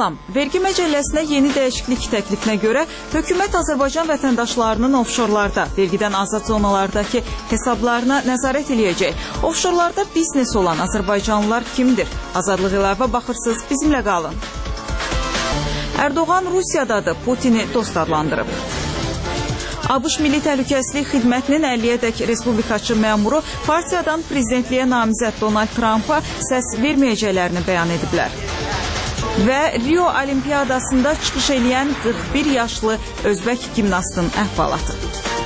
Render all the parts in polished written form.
Salam, vergi məcəlləsinə yeni dəyişiklik təklifinə görə hökumət Azərbaycan vətəndaşlarının ofşorlarda, vergidən azad zonalardakı hesablarına nəzarət eləyəcək. Ofşorlarda biznes olan Azərbaycanlılar kimdir? Azadlıq İlava baxırsınız, bizimlə qalın. Erdoğan Rusiyadadır, Putini dost adlandırıb. ABŞ Milli Təhlükəsizlik Xidmətinin 50-yədək respublikaçı məmuru partiyadan prezidentliyə namizəd Donald Trumpa səs verməyəcəklərini bəyan ediblər. Və Rio Olimpiyadasında çıxış eləyən 41 yaşlı özbək gimnastın əhvalatı.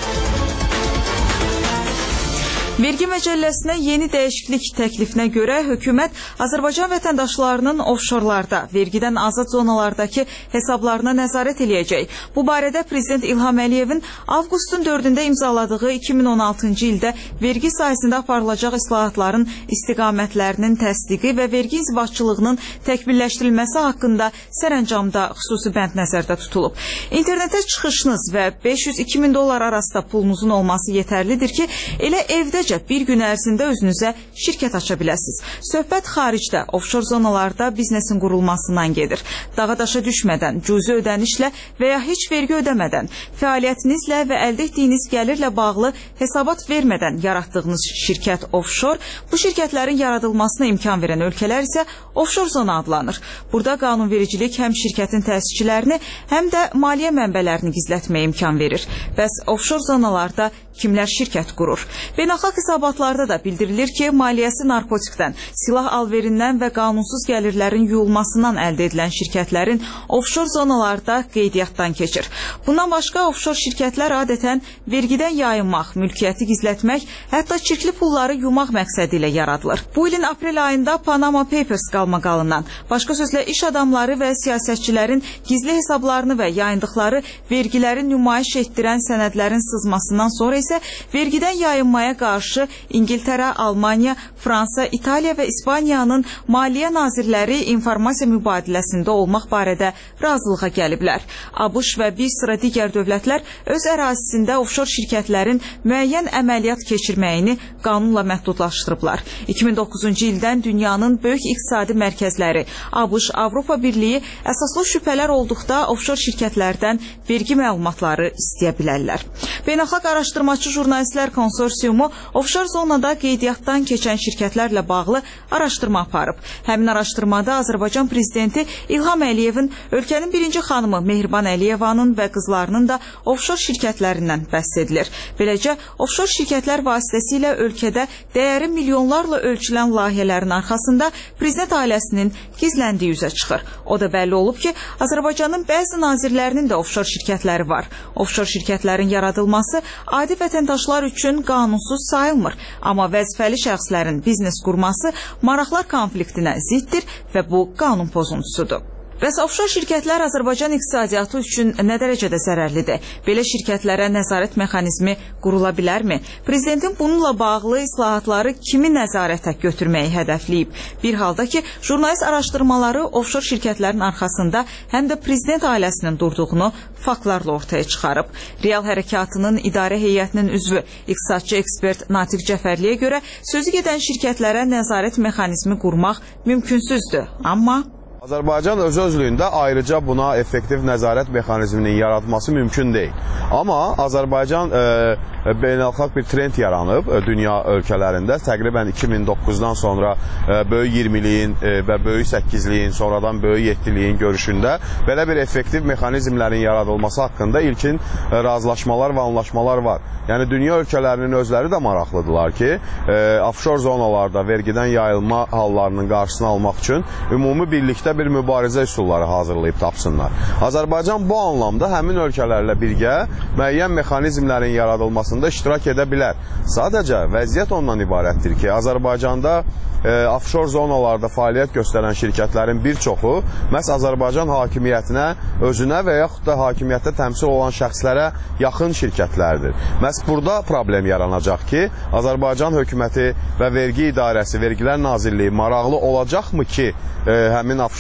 Vergi məcəlləsinə yeni dəyişiklik təklifinə görə hökumət Azərbaycan vətəndaşlarının ofşorlarda, vergidən azad zonalardakı hesablarına nəzarət eləyəcək. Bu barədə Prezident İlham Əliyevin avqustun 4-də imzaladığı 2016-cı ildə vergi sahəsində aparılacaq islahatların istiqamətlərinin təsdiqi və vergi inzibatçılığının təkmilləşdirilməsi haqqında sərəncamda xüsusi bənd nəzərdə tutulub. İnternetə çıxışınız və 500-2000 dollar arasında pulunuzun olması yetərlidir ki, elə evdəcə bir gün ərzində özünüzə şirkət aça biləsiniz. Söhbət xaricdə, ofşor zonalarda biznesin qurulmasından gedir. Dağa daşa düşmədən, cüzi ödənişlə və ya heç vergi ödəmədən, fəaliyyətinizlə və əldə etdiyiniz gəlirlə bağlı hesabat vermədən yaratdığınız şirkət ofşor, bu şirkətlərin yaradılmasına imkan verən ölkələr isə ofşor zona adlanır. Burada qanunvericilik həm şirkətin təsisçilərini, həm də maliyyə mənbələrini gizlətməyə imkan verir. Bəs ofşor zonalarda kimlər şirkət qurur? Beynəlxalq hesabatlarda da bildirilir ki, maliyyəsi narkotikdən, silah alverindən və qanunsuz gəlirlərin yuyulmasından əldə edilən şirkətlərin ofşor zonalarda qeydiyyatdan keçir. Bundan başqa ofşor şirkətlər adətən vergidən yayınmaq, mülkiyyəti gizlətmək, hətta çirkli pulları yumaq məqsədi ilə yaradılır. Bu ilin aprel ayında Panama Papers qalmaqalından, başqa sözlə iş adamları və siyasətçilərin gizli hesablarını və yayındıqları vergilərin nümayiş etdirən sənədlərin sızmasından sonra isə vergidən yayınmaya qarşı İngiltərə, Almaniya, Fransa, İtaliya və İspaniyanın maliyyə nazirləri informasiya mübadiləsində olmaq barədə razılığa gəliblər. ABŞ və bir sıra digər dövlətlər öz ərazisində ofşor şirkətlərin müəyyən əməliyyat keçirməyini qanunla məhdudlaşdırıblar. 2009-cu ildən dünyanın böyük iqtisadi mərkəzləri, ABŞ, Avropa Birliyi əsaslı şübhələr olduqda ofşor şirkətlərdən vergi məlumatları istəyə bilərlər. Beynəlxalq araşdırmacı jurnalistlər konsorsiumu ofşor zonada qeydiyyatdan keçən şirkətlərlə bağlı araşdırma aparıb. Həmin araşdırmada Azərbaycan prezidenti İlham Əliyevin, ölkənin birinci xanımı Mehriban Əliyevanın və qızlarının da ofşor şirkətlərindən bəhs edilir. Beləcə, ofşor şirkətlər vasitəsilə ölkədə dəyəri milyonlarla ölçülən layihələrin arxasında prezident ailəsinin gizləndiyi üzə çıxır. O da bəlli olub ki, Azərbaycanın bəzi nazirlərinin də ofşor şirkətləri var. Ofşor şirkətlərin yaradılması adi vətəndaşlar üçün qanunsuz sayılmır. Amma vəzifəli şəxslərin biznes qurması maraqlar konfliktinə ziddir və bu qanun pozuntusudur. Bəs ofşor şirkətlər Azərbaycan iqtisadiyyatı üçün nə dərəcədə zərərlidir? Belə şirkətlərə nəzarət mexanizmi qurula bilərmi? Prezidentin bununla bağlı islahatları kimi nəzarətə götürməyi hədəfləyib? Bir halda ki, jurnalist araşdırmaları ofşor şirkətlərin arxasında həm də prezident ailəsinin durduğunu faktlarla ortaya çıxarıb. Real Hərəkatının idarə heyətinin üzvü, iqtisadçı ekspert Natiq Cəfərliyə görə sözü gedən şirkətlərə nəzarət mexanizmi qurmaq mümkünsüzdür. Amma Azərbaycan öz-özlüyündə ayrıca buna effektiv nəzarət mexanizminin yaratması mümkün deyil. Amma Azərbaycan beynəlxalq bir trend yaranıb dünya ölkələrində. Təqribən 2009-dan sonra böyük 20-liyin və böyük 8-liyin, sonradan böyük 7-liyin görüşündə belə bir effektiv mexanizmlərin yaradılması haqqında ilkin razılaşmalar və anlaşmalar var. Yəni, dünya ölkələrinin özləri də maraqlıdırlar ki, ofşor zonalarda vergidən yayılma hallarının qarşısını almaq üçün ümumi birlikdə bir mübarizə üsulları hazırlayıb tapsınlar. Azərbaycan bu anlamda həmin ölkələrlə birgə müəyyən mexanizmlərin yaradılmasında iştirak edə bilər. Sadəcə vəziyyət ondan ibarətdir ki, Azərbaycanda ofşor zonalarda fəaliyyət göstərən şirkətlərin bir çoxu məhz Azərbaycan hakimiyyətinə, özünə və yaxud da hakimiyyətdə təmsil olan şəxslərə yaxın şirkətlərdir. Məhz burada problem yaranacaq ki, Azərbaycan hökuməti və vergi idarəsi, Vergilər Nazirliyi maraqlı olacaqmı ki, həmin ofşor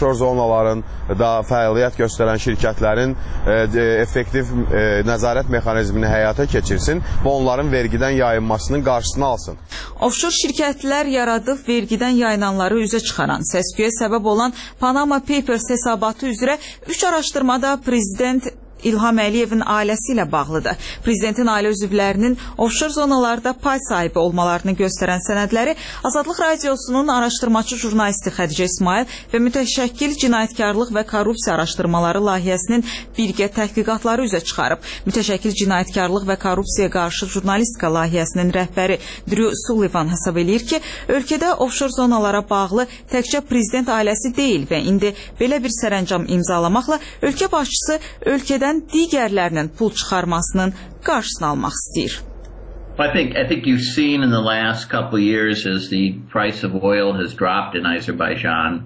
offshore zonaların da fəaliyyət göstərən şirkətlərin effektiv nəzarət mexanizmini həyata keçirsin və onların vergidən yayınmasının qarşısını alsın. Offshore şirkətlər yaradıb vergidən yayınanları üzə çıxaran, səs-küyə səbəb olan Panama Papers hesabatı üzrə 3 araşdırmada Prezident İlham Əliyevin ailəsi ilə bağlıdır. Prezidentin ailə üzvlərinin offshore zonalarda pay sahibi olmalarını göstərən sənədləri Azadlıq Radiosunun araşdırmacı jurnalisti Xədicə İsmail və mütəşəkkil cinayətkarlıq və korrupsiya araşdırmaları layihəsinin birgə təhqiqatları üzə çıxarıb. Mütəşəkkil cinayətkarlıq və korrupsiya qarşı jurnalistika layihəsinin rəhbəri Drew Sullivan hesab eləyir ki, ölkədə offshore zonalara bağlı təkcə prezident ailəsi deyil və indi belə bir sərəncam imzalamaqla ölkə başçısı ölkədən digərlərinin pul çıxarmasının qarşısını almaq istəyir. I think you've seen in the last couple of years as the price of oil has dropped in Azerbaijan.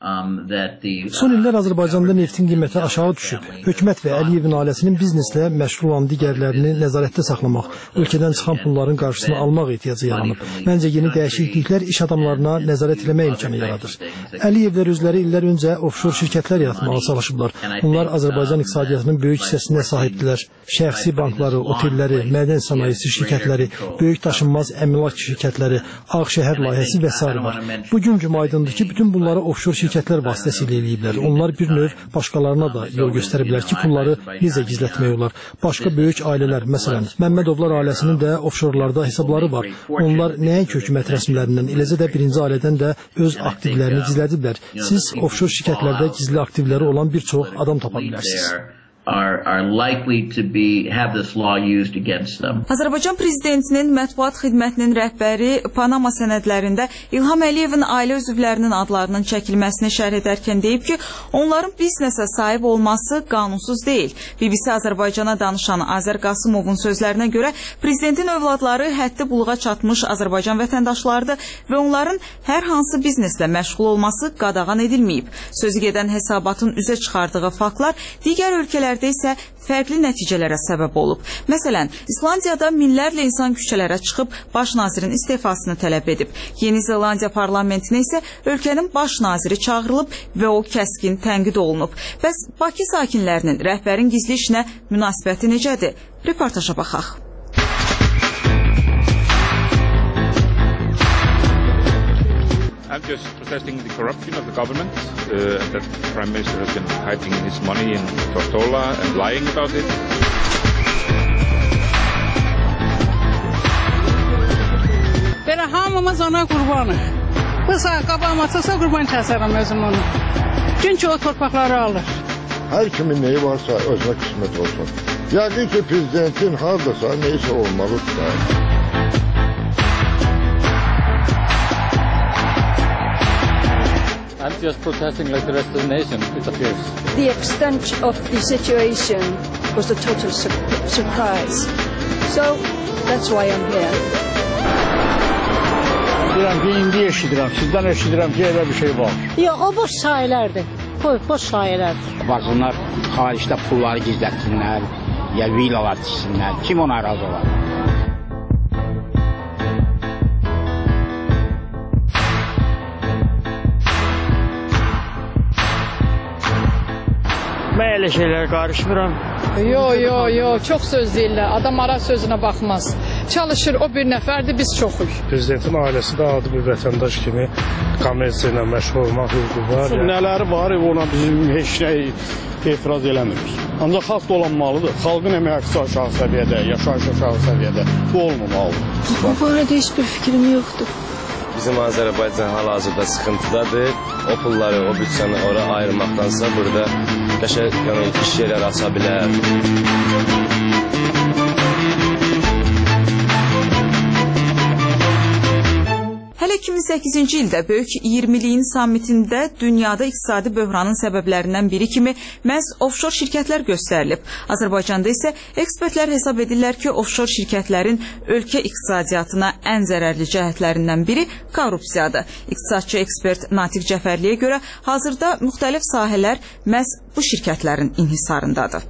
Son illər Azərbaycanda neftin qiyməti aşağı düşüb. Hökumət və Əliyevin ailəsinin bizneslə məşğul olan digərlərini nəzarətdə saxlamaq, ölkədən çıxan pulların qarşısını almaq ehtiyacı yaranıb. Məncə yeni dəyişikliklər iş adamlarına nəzarət etmək imkanı yaradır. Əliyevlər özləri illər öncə offshore şirkətlər yaratmağa çalışıblar. Onlar Azərbaycan iqtisadiyyatının böyük hissəsinə sahibdilər. Şəxsi bankları, otelləri, mədən sənayesi şirkətləri, böyük daşınmaz əmlak şirkətləri, Ağşəhər layihəsi və s. var. Bugün gün aydındır ki, bütün bunları offshore şirkətlər vasitəsilə eləyiblər. Onlar bir növ başqalarına da yol göstəriblər ki, pulları necə gizlətmək olar. Başqa böyük ailələr, məsələn, Məmmədovlar ailəsinin də offshorlarda hesabları var. Onlar nəinki hökumət rəsmilərindən, eləcə də birinci ailədən də öz aktivlərini gizlədiblər. Siz offshore şirkətlərdə gizli aktivləri olan bir çox adam tapa bilərsiniz. Are likely to have this law used against them. Azərbaycan prezidentinin mətbuat xidmətinin rəhbəri Panama sənədlərində İlham Əliyevin ailə üzvlərinin adlarının çəkilməsini şərh edərkən deyib ki, onların biznesə sahib olması qanunsuz deyil. BBC Azərbaycana danışan Azər Qasımovun sözlərinə görə prezidentin övladları həddi buluğa çatmış Azərbaycan vətəndaşlarıdır və onların hər hansı bizneslə məşğul olması qadağan edilməyib. Sözü gedən hesabatın üzə çıxardığı faktlar digər ölkələr isə fərqli nəticələrə səbəb olub. Məsələn, İslandiyada minlərlə insan küçələrə çıxıb baş nazirin istefasını tələb edib. Yeni Zelandiya parlamentinə isə ölkənin baş naziri çağırılıb və o kəskin tənqid olunub. Bəs Bakı sakinlərinin rəhbərin gizli işinə münasibəti necədir? Reportaja baxaq. I'm just protesting the corruption of the government, that the Prime Minister has been hiding his money in Tortola and lying about it. Belə hamımız ona qurbanıq. Bu saat qabağıma çıxsa qurban kəsərəm özüm onu. Çünki o torpaqları alır. Hər kimin neyi varsa özünə qismət olsun. Yəqin ki, prezidentin hardasa neysə olmalıdır. I'm just protesting like the rest of the nation, it appears. The extent of the situation was a total surprise. So, that's why I'm here. Deyirəm ki, indi eşidirəm, sizdən eşidirəm ki, elə bir şey var. Yox, o boş sahələrdir. Boş sahələrdir. Baksınlar, xaricdə pulları gizlətsinlər, ya villalar tiksinlər. Kim ona razı olar? Mən elə şeylərə qarışmıram. Yox, çox söz deyirlər. Adam ara sözünə baxmaz. Çalışır, o bir nəfərdir, biz çoxuq. Prezidentin ailəsi də adi bir vətəndaş kimi kommersiya ilə məşğul olmaq hüququ var. Nələri var, ona bizim heç nə etiraz eləmirik. Ancaq xalq dolanmalıdır. Xalqın əmək haqqısı aşağı səviyyədə, yaşayış aşağı səviyyədə. Bu olmamalıdır. Bu barədə heç bir fikrim yoxdur. Bizim Azərbaycan hal-hazırda sıxıntıdadır. O pulları, o bütçəni ora ayırmaqdansa burada qəşəng iş yerləri aça bilər. Hələ 2008-ci ildə Böyük 20'liyin sammitində dünyada iqtisadi böhranın səbəblərindən biri kimi məhz offshore şirkətlər göstərilib. Azərbaycanda isə ekspertlər hesab edirlər ki, offshore şirkətlərin ölkə iqtisadiyyatına ən zərərli cəhətlərindən biri korrupsiyadır. İqtisadçı ekspert Natiq Cəfərliyə görə hazırda müxtəlif sahələr məhz bu şirkətlərin inhisarındadır.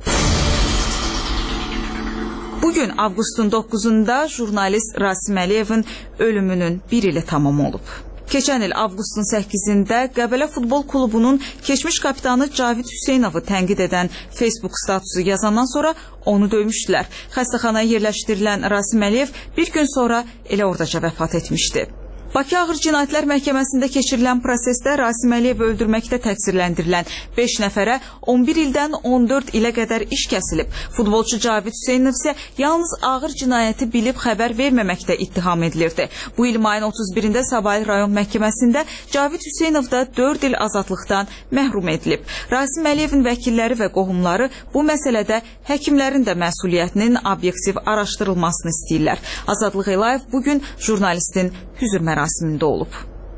Bugün avqustun 9'unda jurnalist Rasim Əliyevin ölümünün 1 ili tamam olub. Keçən il avqustun 8-də Qəbələ Futbol Klubunun keçmiş kapitanı Cavid Hüseynovu tənqid edən Facebook statusu yazandan sonra onu döymüşdülər. Xəstəxanaya yerləşdirilən Rasim Əliyev bir gün sonra elə oradaca vəfat etmişdi. Bakı Ağır Cinayətlər Məhkəməsində keçirilən prosesdə Rasim Əliyevi öldürməkdə təqsirləndirilən 5 nəfərə 11 ildən 14 ilə qədər iş kəsilib. Futbolçu Cavid Hüseynov isə yalnız ağır cinayəti bilib xəbər verməməkdə ittiham edilirdi. Bu il mayın 31-də Sabahil rayon məhkəməsində Cavid Hüseynov da 4 il azadlıqdan məhrum edilib. Rasim Əliyevin vəkilləri və qohumları bu məsələdə həkimlərin də məsuliyyətinin obyektiv araşdırılmasını istəyirlər. Azadlıq Elayev bugün jurnalistin hüzur mərasimində olub.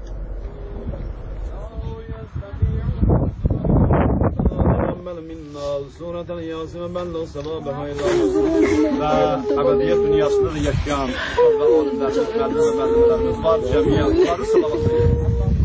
Sonradan yazımı mən də o sabah və əbədiyyət dünyasında da yaşayan müəllimlərimiz var, cəmiyyətləri salavat edir.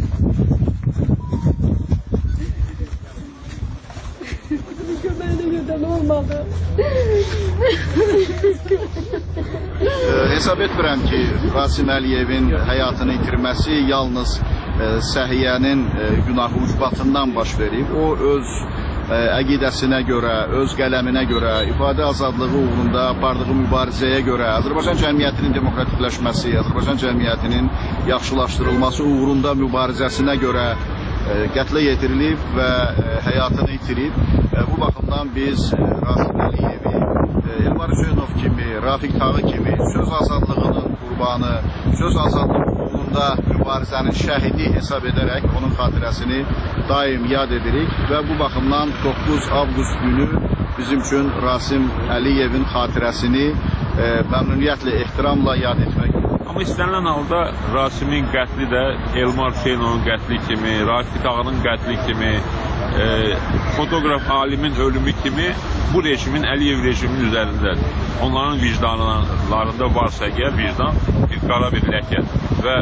Hesab etmirəm ki, Rasim Əliyevin həyatını itirməsi yalnız səhiyyənin günahı ucbatından baş verib. O öz əqidəsinə görə, öz qələminə görə, ifadə azadlığı uğrunda apardığı mübarizəyə görə, Azərbaycan cəmiyyətinin demokratikləşməsi, Azərbaycan cəmiyyətinin yaxşılaşdırılması uğrunda mübarizəsinə görə qətlə yetirilib və həyatını itirib. Bu baxımdan biz Rasim Əliyevi Elmar Hüseynov kimi, Rafiq Tağı kimi söz azadlığının qurbanı, söz azadlığı uğrunda mübarizənin şəhidi hesab edərək onun xatirəsini daim yad edirik və bu baxımdan 9 avqust günü bizim üçün Rasim Əliyevin xatirəsini məmnuniyyətlə, ehtiramla yad etmək. Amma istənilən halda Rasimin qətli də Elmar Hüseynovun qətli kimi, Rafiq Tağının qətli kimi, fotoqraf alimin ölümü kimi bu rejimin, Əliyev rejiminin üzərindədir. Onların vicdanlarında varsa əgər vicdan bir qara bir ləkədir və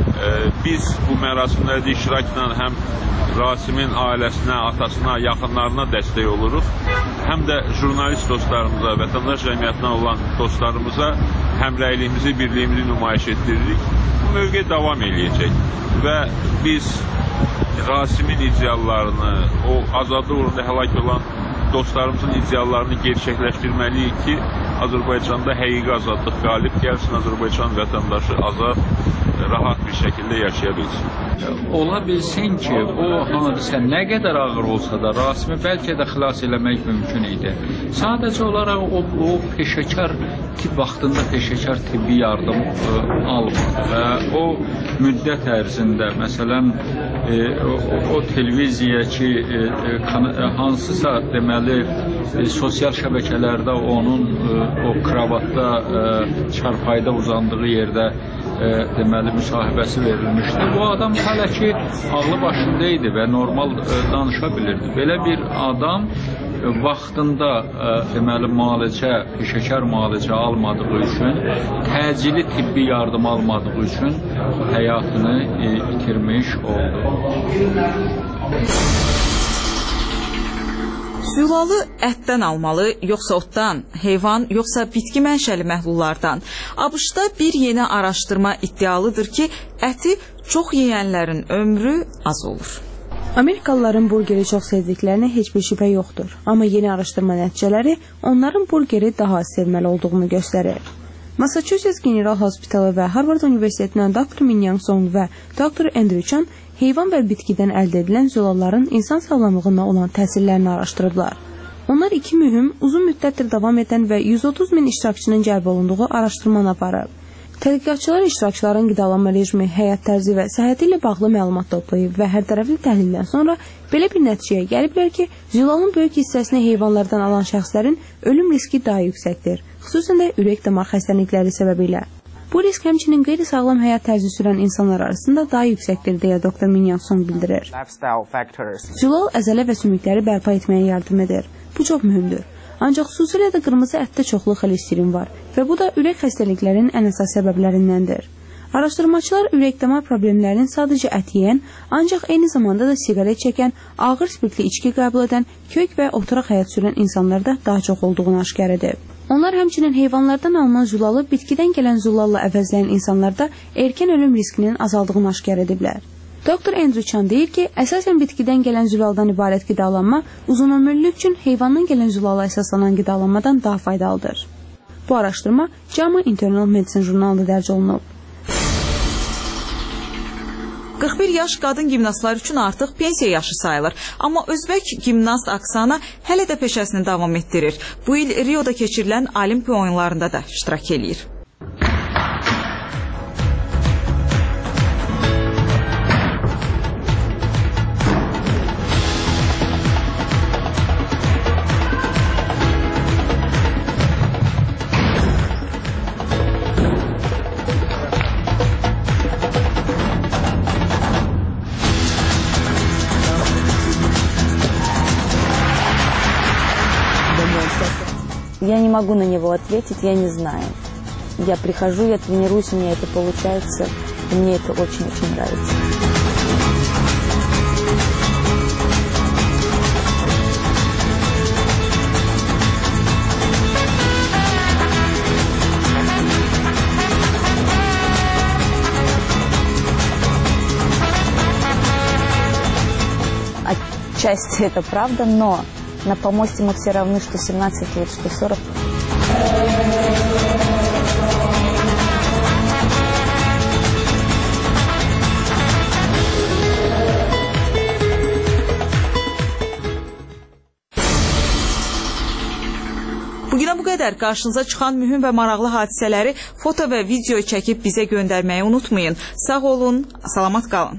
biz bu mərasimlərdə iştirakla həm Rasimin ailəsinə, atasına, yaxınlarına dəstək oluruq, həm də jurnalist dostlarımıza, vətəndaş cəmiyyətinə olan dostlarımıza həmrəyliyimizi, birliyimizi nümayiş etdiririk. Bu mövqe davam eləyəcək və biz Rasimin ideallarını, o azadlıq uğrunda həlak olan dostlarımızın ideallarını gerçəkləşdirməliyik ki, Azərbaycanda həqiqi azadlıq qalib gəlsin, Azərbaycan vətəndaşı azad, rahat bir şəkildə yaşaya bilsin. Ola bilsin ki, o hadisə nə qədər ağır olsa da Rasimi bəlkə də xilas eləmək mümkün idi. Sadəcə olaraq o peşəkar vaxtında peşəkar tibbi yardım almadı və o müddət ərzində, məsələn, o televiziya ki, hansısa deməli sosial şəbəkələrdə onun o kravatda, çarpayda uzandığı yerdə deməli müsahibəsi verilmişdi. Bu adam hələ ki ağlı başında idi və normal danışa bilirdi. Belə bir adam vaxtında deməli müalicə, peşəkar müalicə almadığı üçün, təcili tibbi yardım almadığı üçün həyatını itirmiş oldu. Zülalı ətdən almalı, yoxsa otdan, heyvan, yoxsa bitki mənşəli məhlullardan? ABŞ-da bir yeni araşdırma iddialıdır ki, əti çox yeyənlərin ömrü az olur. Amerikalıların burgeri çox sevdiklərinə heç bir şübhə yoxdur. Amma yeni araşdırma nəticələri onların burgeri daha az sevməli olduğunu göstərir. Massachusetts General Hospitalı və Harvard Universitetindən Dr. Min Young Song və Dr. Andrew Chan heyvan və bitkidən əldə edilən zülalların insan sağlamlığına olan təsirlərini araşdırıblar. Onlar iki mühüm, uzun müddətdir davam edən və 130 min iştirakçının cəlb olunduğu araşdırmanı aparıb. Tədqiqatçılar iştirakçıların qidalanma rejimi, həyat tərzi və səhhəti ilə bağlı məlumat toplayıb və hər tərəfli təhlildən sonra belə bir nəticəyə gəliblər ki, zülalın böyük hissəsini heyvanlardan alan şəxslərin ölüm riski daha yüksəkdir, xüsusən də ürək-damar xəstəlikləri səbəbilə. Bu risk həmçinin qeyri-sağlam həyat tərzi sürən insanlar arasında daha yüksəkdir, deyə Dr. Min Young Song bildirir. Zülal əzələ və sümükləri bərpa etməyə yardım edir. Bu çox mühümdür. Ancaq xüsusilə də qırmızı ətdə çoxlu xolesterin var və bu da ürək xəstəliklərinin ən əsas səbəblərindəndir. Araşdırmaçılar ürək-damar problemlərinin sadəcə ət yeyən, ancaq eyni zamanda da siqaret çəkən, ağır spirtli içki qəbul edən, kök və oturaq həyat sürən insanlarda daha çox olduğunu aşkar edib. Onlar həmçinin heyvanlardan alınan zulalı bitkidən gələn zullalla əvəzləyən insanlarda erkən ölüm riskinin azaldığını aşkar ediblər. Dr. Andrew Chan deyir ki, əsasən bitkidən gələn zulaldan ibarət qidalanma uzunömürlülük üçün heyvandan gələn zulala əsaslanan qidalanmadan daha faydalıdır. Bu araşdırma JAMA Internal Medicine jurnalında dərc olunub. 41 yaş qadın gimnastlar üçün artıq pensiya yaşı sayılır. Amma özbək gimnast Aksana hələ də peşəsini davam etdirir. Bu il Rio'da keçirilən Olimpiya oyunlarında da iştirak eləyir. Я не могу на него ответить, я не знаю. Я прихожу, я тренируюсь, у меня это получается, и мне это очень-очень нравится. Отчасти это правда, но на помосте мы все равны, что 17 лет, что 40. Bugünə bu qədər. Qarşınıza çıxan mühüm və maraqlı hadisələri foto və video çəkib bizə göndərməyi unutmayın. Sağ olun, salamat qalın.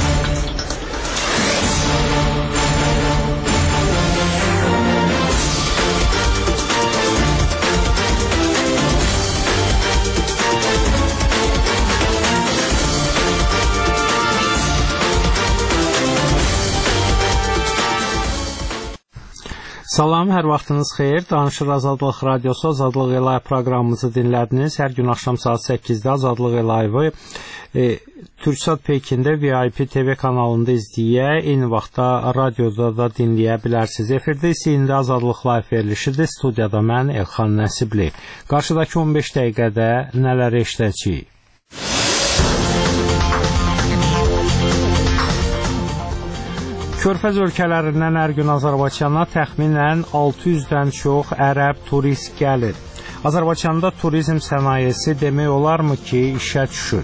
Salam, hər vaxtınız xeyir. Danışır Azadlıq Radiosu, Azadlıq Live proqramımızı dinlədiniz. Hər gün axşam saat 8-də Azadlıq Live-ı Türksat Pekində VIP TV kanalında izləyə, eyni vaxtda radioda da dinləyə bilərsiniz. Efirdə isə indi Azadlıq Live verilişidir. Studiyada mən Elxan Nəsibli. Qarşıdakı 15 dəqiqədə nələr eşidəcəyik? Körfəz ölkələrindən hər gün Azərbaycana təxminən 600-dən çox ərəb turist gəlir. Azərbaycanda turizm sənayesi demək olarmı ki, işə düşür.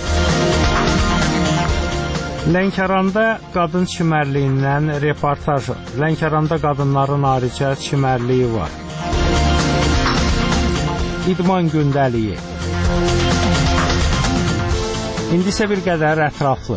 Lənkəranda qadın çimərliyindən reportaj. Lənkəranda qadınların ayrıca çimərliyi var. İdman gündəliyi. İndi isə bir qədər ətraflı.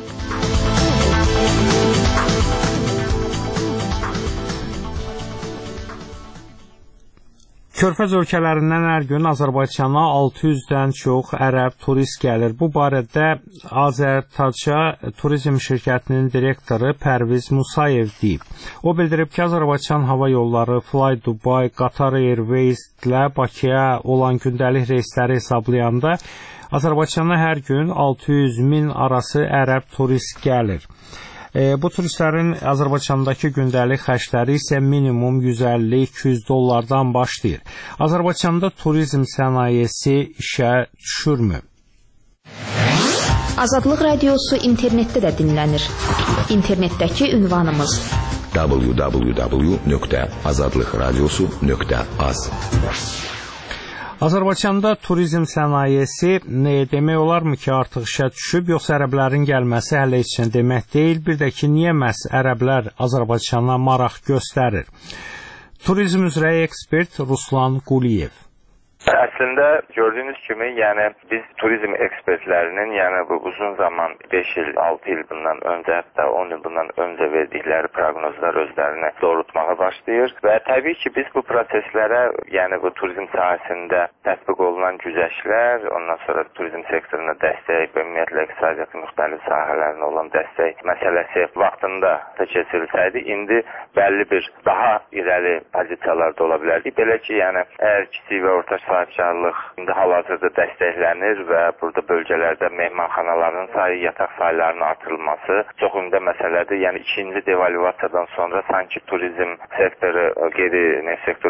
Körfəz ölkələrindən hər gün Azərbaycana 600-dən çox ərəb turist gəlir. Bu barədə Azərtaca Turizm şirkətinin direktoru Pərviz Musayev deyib. O bildirib ki, Azərbaycan hava yolları Fly Dubai, Qatar Airways ilə Bakıya olan gündəlik reysləri hesablayanda Azərbaycana hər gün 600-1000 arası ərəb turist gəlir. Bu turistlərin Azərbaycandakı gündəlik xərcləri isə minimum 150-200 dollardan başlayır. Azərbaycanda turizm sənayesi işə düşürmü? Azadlıq Radiosu internetdə də dinlənir. İnternetdəki ünvanımız www.azadlıqradiosu.az. Azərbaycanda turizm sənayesi demək olarmı ki, artıq işə düşüb, yoxsa ərəblərin gəlməsi hələ üçün demək deyil. Bir də ki, niyə məhz ərəblər Azərbaycana maraq göstərir? Turizm üzrə ekspert Ruslan Quliyev. Əslində gördüyünüz kimi, yəni biz turizm ekspertlərinin, yəni bu uzun zaman 5 il, 6 il bundan öncə, hətta 10 il bundan öncə verdikləri proqnozlar özlərini doğrultmağa başlayır və təbii ki, biz bu proseslərə, yəni bu turizm sahəsində tətbiq olunan güzəştlər, ondan sonra turizm sektoruna dəstək və ümumiyyətlə iqtisadiyyatın müxtəlif sahələrinə olan dəstək məsələsi vaxtında keçirilsəydi, indi bəlli bir daha irəli pozisiyalarda ola bilərdik. Belə ki, yəni əgər kiçik və orta sahibkarlıq indi hal-hazırda dəstəklənir və burada bölgələrdə mehmanxanaların sayı, yataq saylarının artırılması çox ümdə məsələdir. Yəni ikinci devalvasiyadan sonra sanki turizm sektoru qeyri-neft sektorunun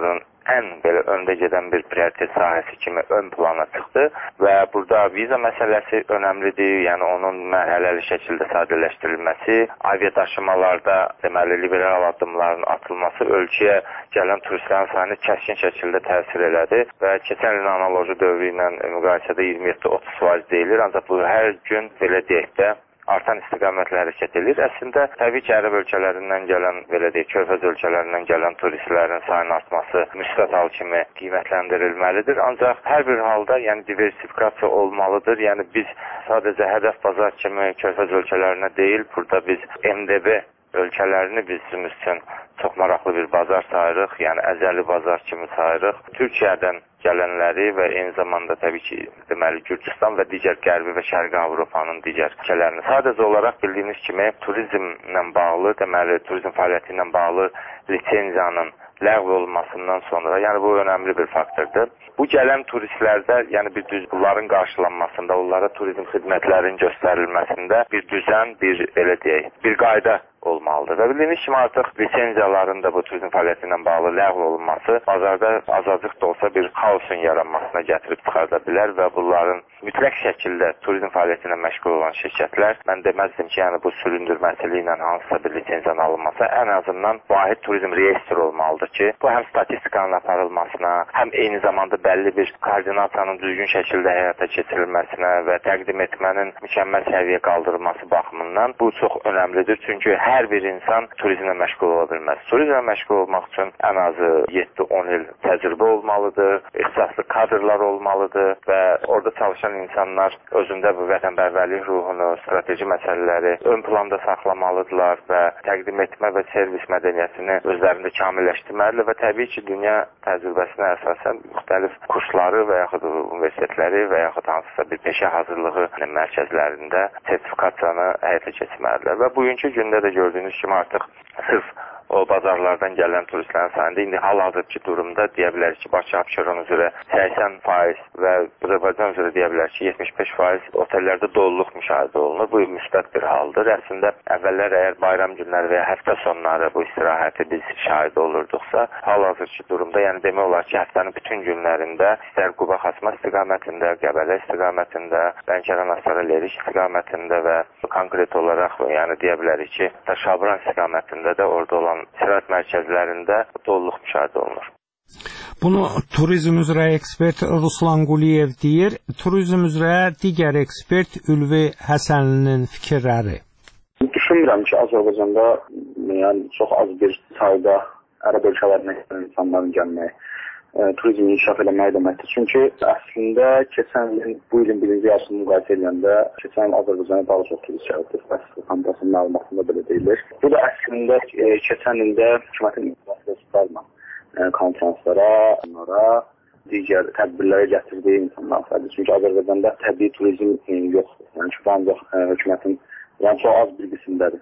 ən belə öndə gedən bir prioritet sahəsi kimi ön plana çıxdı və burada viza məsələsi önəmlidir. Yəni onun mərhələli şəkildə sadələşdirilməsi, aviadaşımalarda deməli liberal addımların atılması ölkəyə gələn turistlərin sayını kəskin şəkildə təsir elədi və keçən ilin analoji dövrü ilə müqayisədə 27-30% deyilir. Ancaq bu hər gün belə deyək də artan istiqamətlə hərəkət edir. Əslində təbii ki, ərəb ölkələrindən gələn, belə deyək, körfəz ölkələrindən gələn turistlərin sayının artması müsbət hal kimi qiymətləndirilməlidir. Ancaq hər bir halda, yəni diversifikasiya olmalıdır. Yəni biz sadəcə hədəf bazar kimi körfəz ölkələrinə deyil, burada biz MDB ölkələrini bizim üçün çox maraqlı bir bazar sayırıq, yəni əzəli bazar kimi sayırıq. Türkiyədən gələnləri və eyni zamanda təbii ki, deməli Gürcüstan və digər Qərbi və Şərqi Avropanın digər ölkələrini. Sadəcə olaraq bildiyiniz kimi turizmlə bağlı, deməli turizm fəaliyyəti ilə bağlı lisenziyanın ləğv olunmasından sonra, yəni bu önəmli bir faktordur. Bu gələn turistlərdə, yəni bir bunların qarşılanmasında, onlara turizm xidmətlərinin göstərilməsində bir düzən, bir belə deyək, bir qayda olmalıdır. Və bildiyiniz kimi artıq lisenziyaların da bu turizm fəaliyyəti ilə bağlı ləğv olunması bazarda azacıq da olsa bir xaosun yaranmasına gətirib çıxarda bilər və bunların mütləq şəkildə turizm fəaliyyəti ilə məşğul olan şirkətlər, mən deməzdim ki, yəni bu süründürməsili ilə hansısa bir lisenziyanın alınması ən azından vahid turizm reyestri olmalıdır ki, bu həm statistikanın aparılmasına, həm eyni zamanda bəlli bir koordinasiyanın düzgün şəkildə həyata keçirilməsinə və təqdim etmənin mükəmməl səviyyə qaldırılması baxımından bu çox önəmlidir. Çünki hər bir insan turizmlə məşğul ola bilməz. Turizmlə məşğul olmaq üçün ən azı 7-10 il təcrübə olmalıdır, ixtisaslı kadrlar olmalıdır və orada çalışan insanlar özündə bu vətənpərvərlik ruhunu, strateji məsələləri ön planda saxlamalıdırlar və təqdim etmə və servis mədəniyyətini özlərində kamilləşdirməlidir və təbii ki, dünya təcrübəsinə əsasən müxtəlif kursları və yaxud universitetləri və yaxud hansısa bir peşə hazırlığı mərkəzlərində sertifikasiyanı həyata keçirməlidirlər və bugünkü gündə də gördüyünüz kimi artıq sırf o bazarlardan gələn turistlərin sayında indi hal-hazırki durumda deyə bilərik ki, Bakı, Abşeron üzrə 80% və Azərbaycan üzrə deyə bilərik ki, 75% otellərdə doluluq müşahidə olunur. Bu müsbət bir haldır. Əslində əvvəllər əgər bayram günləri və ya həftə sonları bu istirahəti biz şahid olurduqsa, hal-hazırki durumda, yəni demək olar ki, həftənin bütün günlərində istər Quba Xaçmaz istiqamətində, Qəbələ istiqamətində, Lənkəran-Astara Lerik istiqamətində və konkret olaraq, yəni deyə bilərik ki, Şabran istiqamətində də orada olan istirahət mərkəzlərində doluluq müşahidə olunur. Bunu turizm üzrə ekspert Ruslan Quliyev deyir. Turizm üzrə digər ekspert Ülvi Həsənlinin fikirləri. Düşünmürəm ki, Azərbaycanda yəni çox az bir sayda ərəb ölkələrinə insanların gəlməyi turizmi inkişaf eləməyi deməkdir. Çünki əslində keçən ilin, bu ilin birinci yarısını müqayisə edəndə keçən il Azərbaycana daha çox turist gəldi. Statistika Komitəsinin məlumatında belə deyilir. Bu da əslində keçən ildə hökumətin institutlarla konferanslara, onlara, digər tədbirlərə gətirdiyi insanlar sayıdır. Çünki Azərbaycanda təbii turizm yoxdur. Yəni ki, ancaq hökumətin çox az bir qismdədir.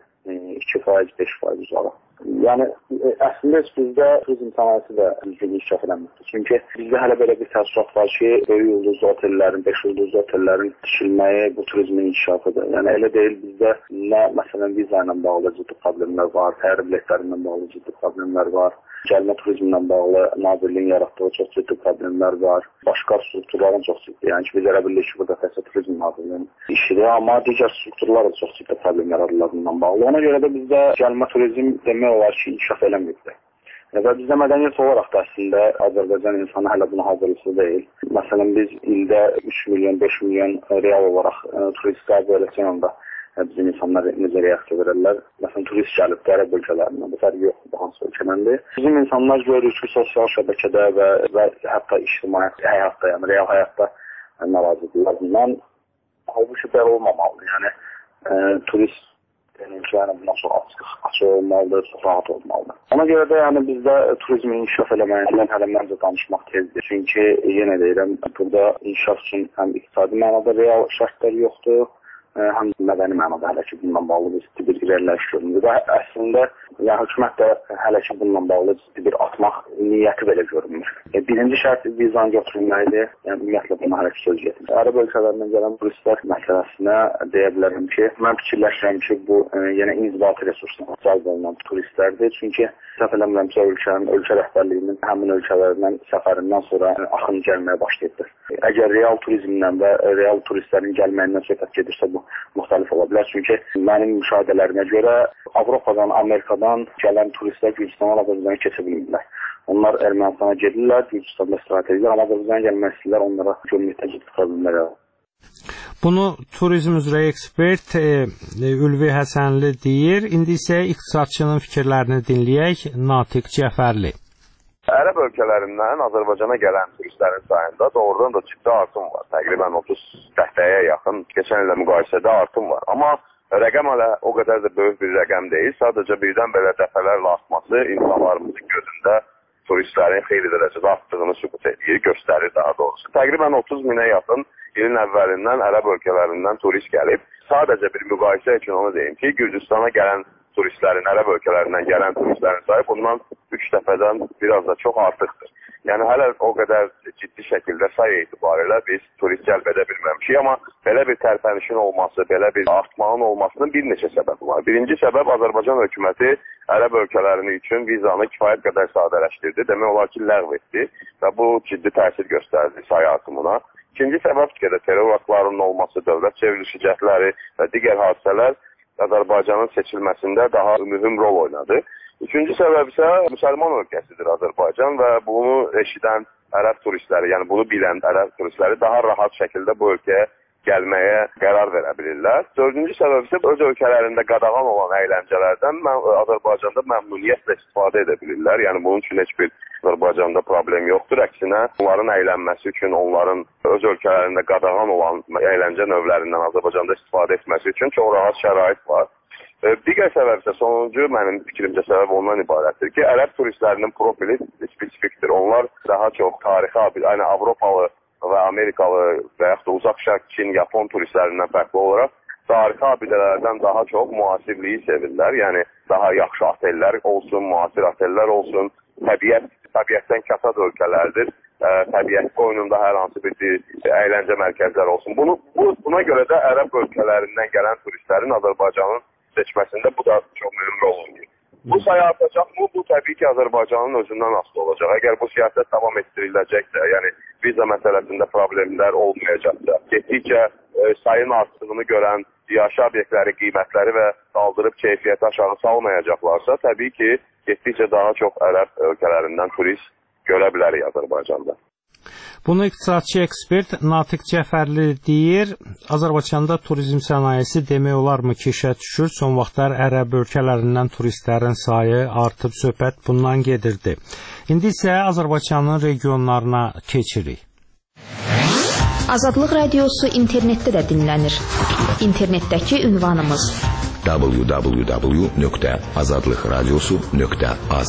2%, 5% uzağı. Yəni, əslində bizdə turizm sənayesi də düzgün inkişaf eləməkdir. Çünki bizdə hələ belə bir təəssürat var ki, böyük ulduzlu otellərin, 5 ulduzlu otellərin tikilməyi bu turizmin inkişafıdır. Yəni, elə deyil bizdə nə, məsələn, viza ilə bağlı ciddi problemlər var, təyyarə biletlərindən bağlı ciddi problemlər var, gəlmə turizmlə bağlı Nazirliyin yaratdığı çox ciddi problemlər var, başqa strukturların çox ciddi. Yəni ki, biz elə bilirik ki, burada təhsil turizm Nazirliyinin işidir, amma digər strukturlar da çox ciddi problemlər adlarından bağlı. Ona görə də bizdə gəlmə turizm demək olar ki, inkişaf eləməkdir. Və bizdə mədəniyyət olaraq da əslində Azərbaycan insanı hələ buna hazırlıqlı deyil. Məsələn, biz ildə 3 milyon, 5 milyon real olaraq turist qəbul eləsək onda bizim insanlar necə reaksiya verirlər. Məsələn, turist gəlib ərəb ölkələrindən, bu fərqi yoxdur, bu hansı ölkədəndir. Bizim insanlar görürük ki, sosial şəbəkədə və hətta ictimai həyatda, yəni real həyatda narazıdırlar bundan. Halbuki belə olmamalıdır. Yəni, turist yəni bundan sonra açıq olmalıdır, çox rahat olmalıdır. Ona görə də yəni bizdə turizmin inkişaf eləməyindən hələ məncə danışmaq tezdir. Çünki yenə deyirəm, burada inkişaf üçün həm iqtisadi mənada real şərtlər yoxdur, həm mədəni mənada hələ ki bununla bağlı bir irəliləyiş görünür. Və əslində Yəni hökumət də hələ ki bununla bağlı ciddi bir atmaq niyyəti belə görünmür. Birinci şərt vizanı götürülməlidir. Yəni ümumiyyətlə buna hələ ki söz getmir. Ərəb ölkələrindən gələn turistlər məsələsinə deyə bilərəm ki, mən fikirləşirəm ki, bu yenə inzibati resursuna cəlb olunan turistlərdir. Çünki səhv eləmirəmsə ölkə rəhbərliyinin həmin ölkələrdən səfərindən sonra axın gəlməyə başlayıbdır. Əgər real turizmdən və real turistlərin gəlməyindən söhbət gedirsə bu müxtəlif ola bilər. Çünki mənim müşahidələrimə görə Avropadan, Amerikadan gələn turistlər Gürcüstana, Azərbaycana keçə bilmirlər. Onlar Ermənistana gedirlər, Gürcüstanda istirahət edirlər, amma Azərbaycana gəlmək istəyirlər, onlara gömrükdə ciddi problemlər var. Bunu turizm üzrə ekspert Ülvi Həsənli deyir. İndi isə iqtisadçının fikirlərini dinləyək. Natiq Cəfərli. Ərəb ölkələrindən Azərbaycana gələn turistlərin sayında doğrudan da ciddi artım var. Təqribən 30%-yə yaxın keçən illə müqayisədə artım var. Amma rəqəm hələ o qədər də böyük bir rəqəm deyil. Sadəcə birdən belə dəfələrlə artması insanlarımızın gözündə turistlərin xeyli dərəcədə artdığını sübut edir, göstərir daha doğrusu. Təqribən 30 minə yaxın ilin əvvəlindən Ərəb ölkələrindən turist gəlib. Sadəcə bir müqayisə üçün onu deyim ki, Gürcüstana gələn turistlərin, Ərəb ölkələrindən gələn turistlərin sayı bundan 3 dəfədən biraz da çox artıqdır. Yəni hələ o qədər ciddi şəkildə sayı etibarilə biz turist cəlb edə bilməmişik, amma belə bir tərpənişin olması, belə bir artmanın olmasının bir neçə səbəbi var. Birinci səbəb Azərbaycan hökuməti Ərəb ölkələrini üçün vizanı kifayət qədər sadələşdirdi, demək olar ki, ləğv etdi və bu ciddi təsir göstərdi sayı artımına. İkinci səbəb ki, terror aktlarının olması, dövlət çevrilişi cəhdləri və digər hadisələr Azərbaycanın seçilməsində daha mühüm rol oynadı. Üçüncü səbəb isə müsəlman ölkəsidir Azərbaycan və bunu eşidən ərəb turistləri, yəni bunu bilən ərəb turistləri daha rahat şəkildə bu ölkəyə gəlməyə qərar verə bilirlər. Dördüncü səbəb isə öz ölkələrində qadağan olan əyləncələrdən Azərbaycanda məmnuniyyətlə istifadə edə bilirlər. Yəni bunun üçün heç bir Azərbaycanda problem yoxdur. Əksinə, onların əylənməsi üçün, onların öz ölkələrində qadağan olan əyləncə növlərindən Azərbaycanda istifadə etməsi üçün çox rahat şərait var. Digər səbəb isə sonuncu mənim fikrimcə səbəb ondan ibarətdir ki, ərəb turistlərinin profili spesifikdir. Onlar daha çox tarixi, yəni Avropalı və Amerikalı və yaxud da uzaq şərq, Çin, Yapon turistlərindən fərqli olaraq tarixi abidələrdən daha çox müasirliyi sevirlər. Yəni daha yaxşı otellər olsun, müasir otellər olsun, təbiətdən kasad ölkələrdir. Təbiət qoynunda hər hansı bir əyləncə mərkəzləri olsun. Buna görə də ərəb ölkələrindən gələn turistlərin Azərbaycanın seçməsində bu da çox mühüm rol oynayır. Bu sayı artacaqmı? Bu təbii ki, Azərbaycanın özündən asılı olacaq. Əgər bu siyasət davam etdiriləcəksə, yəni viza məsələsində problemlər olmayacaqsa, getdikcə sayın artığını görən yaşayış obyektləri, qiymətləri və qaldırıb keyfiyyəti aşağı salmayacaqlarsa, təbii ki, getdikcə daha çox ərəb ölkələrindən turist görə bilərik Azərbaycanda. Bunu iqtisadçı ekspert Natiq Cəfərli deyir. Azərbaycanda turizm sənayesi demək olarmı ki, işə düşür. Son vaxtlar ərəb ölkələrindən turistlərin sayı artıb, söhbət bundan gedirdi. İndi isə Azərbaycanın regionlarına keçirik. Azadlıq radiosu internetdə də dinlənir. İnternetdəki ünvanımız www.azadlıqradiosu.az.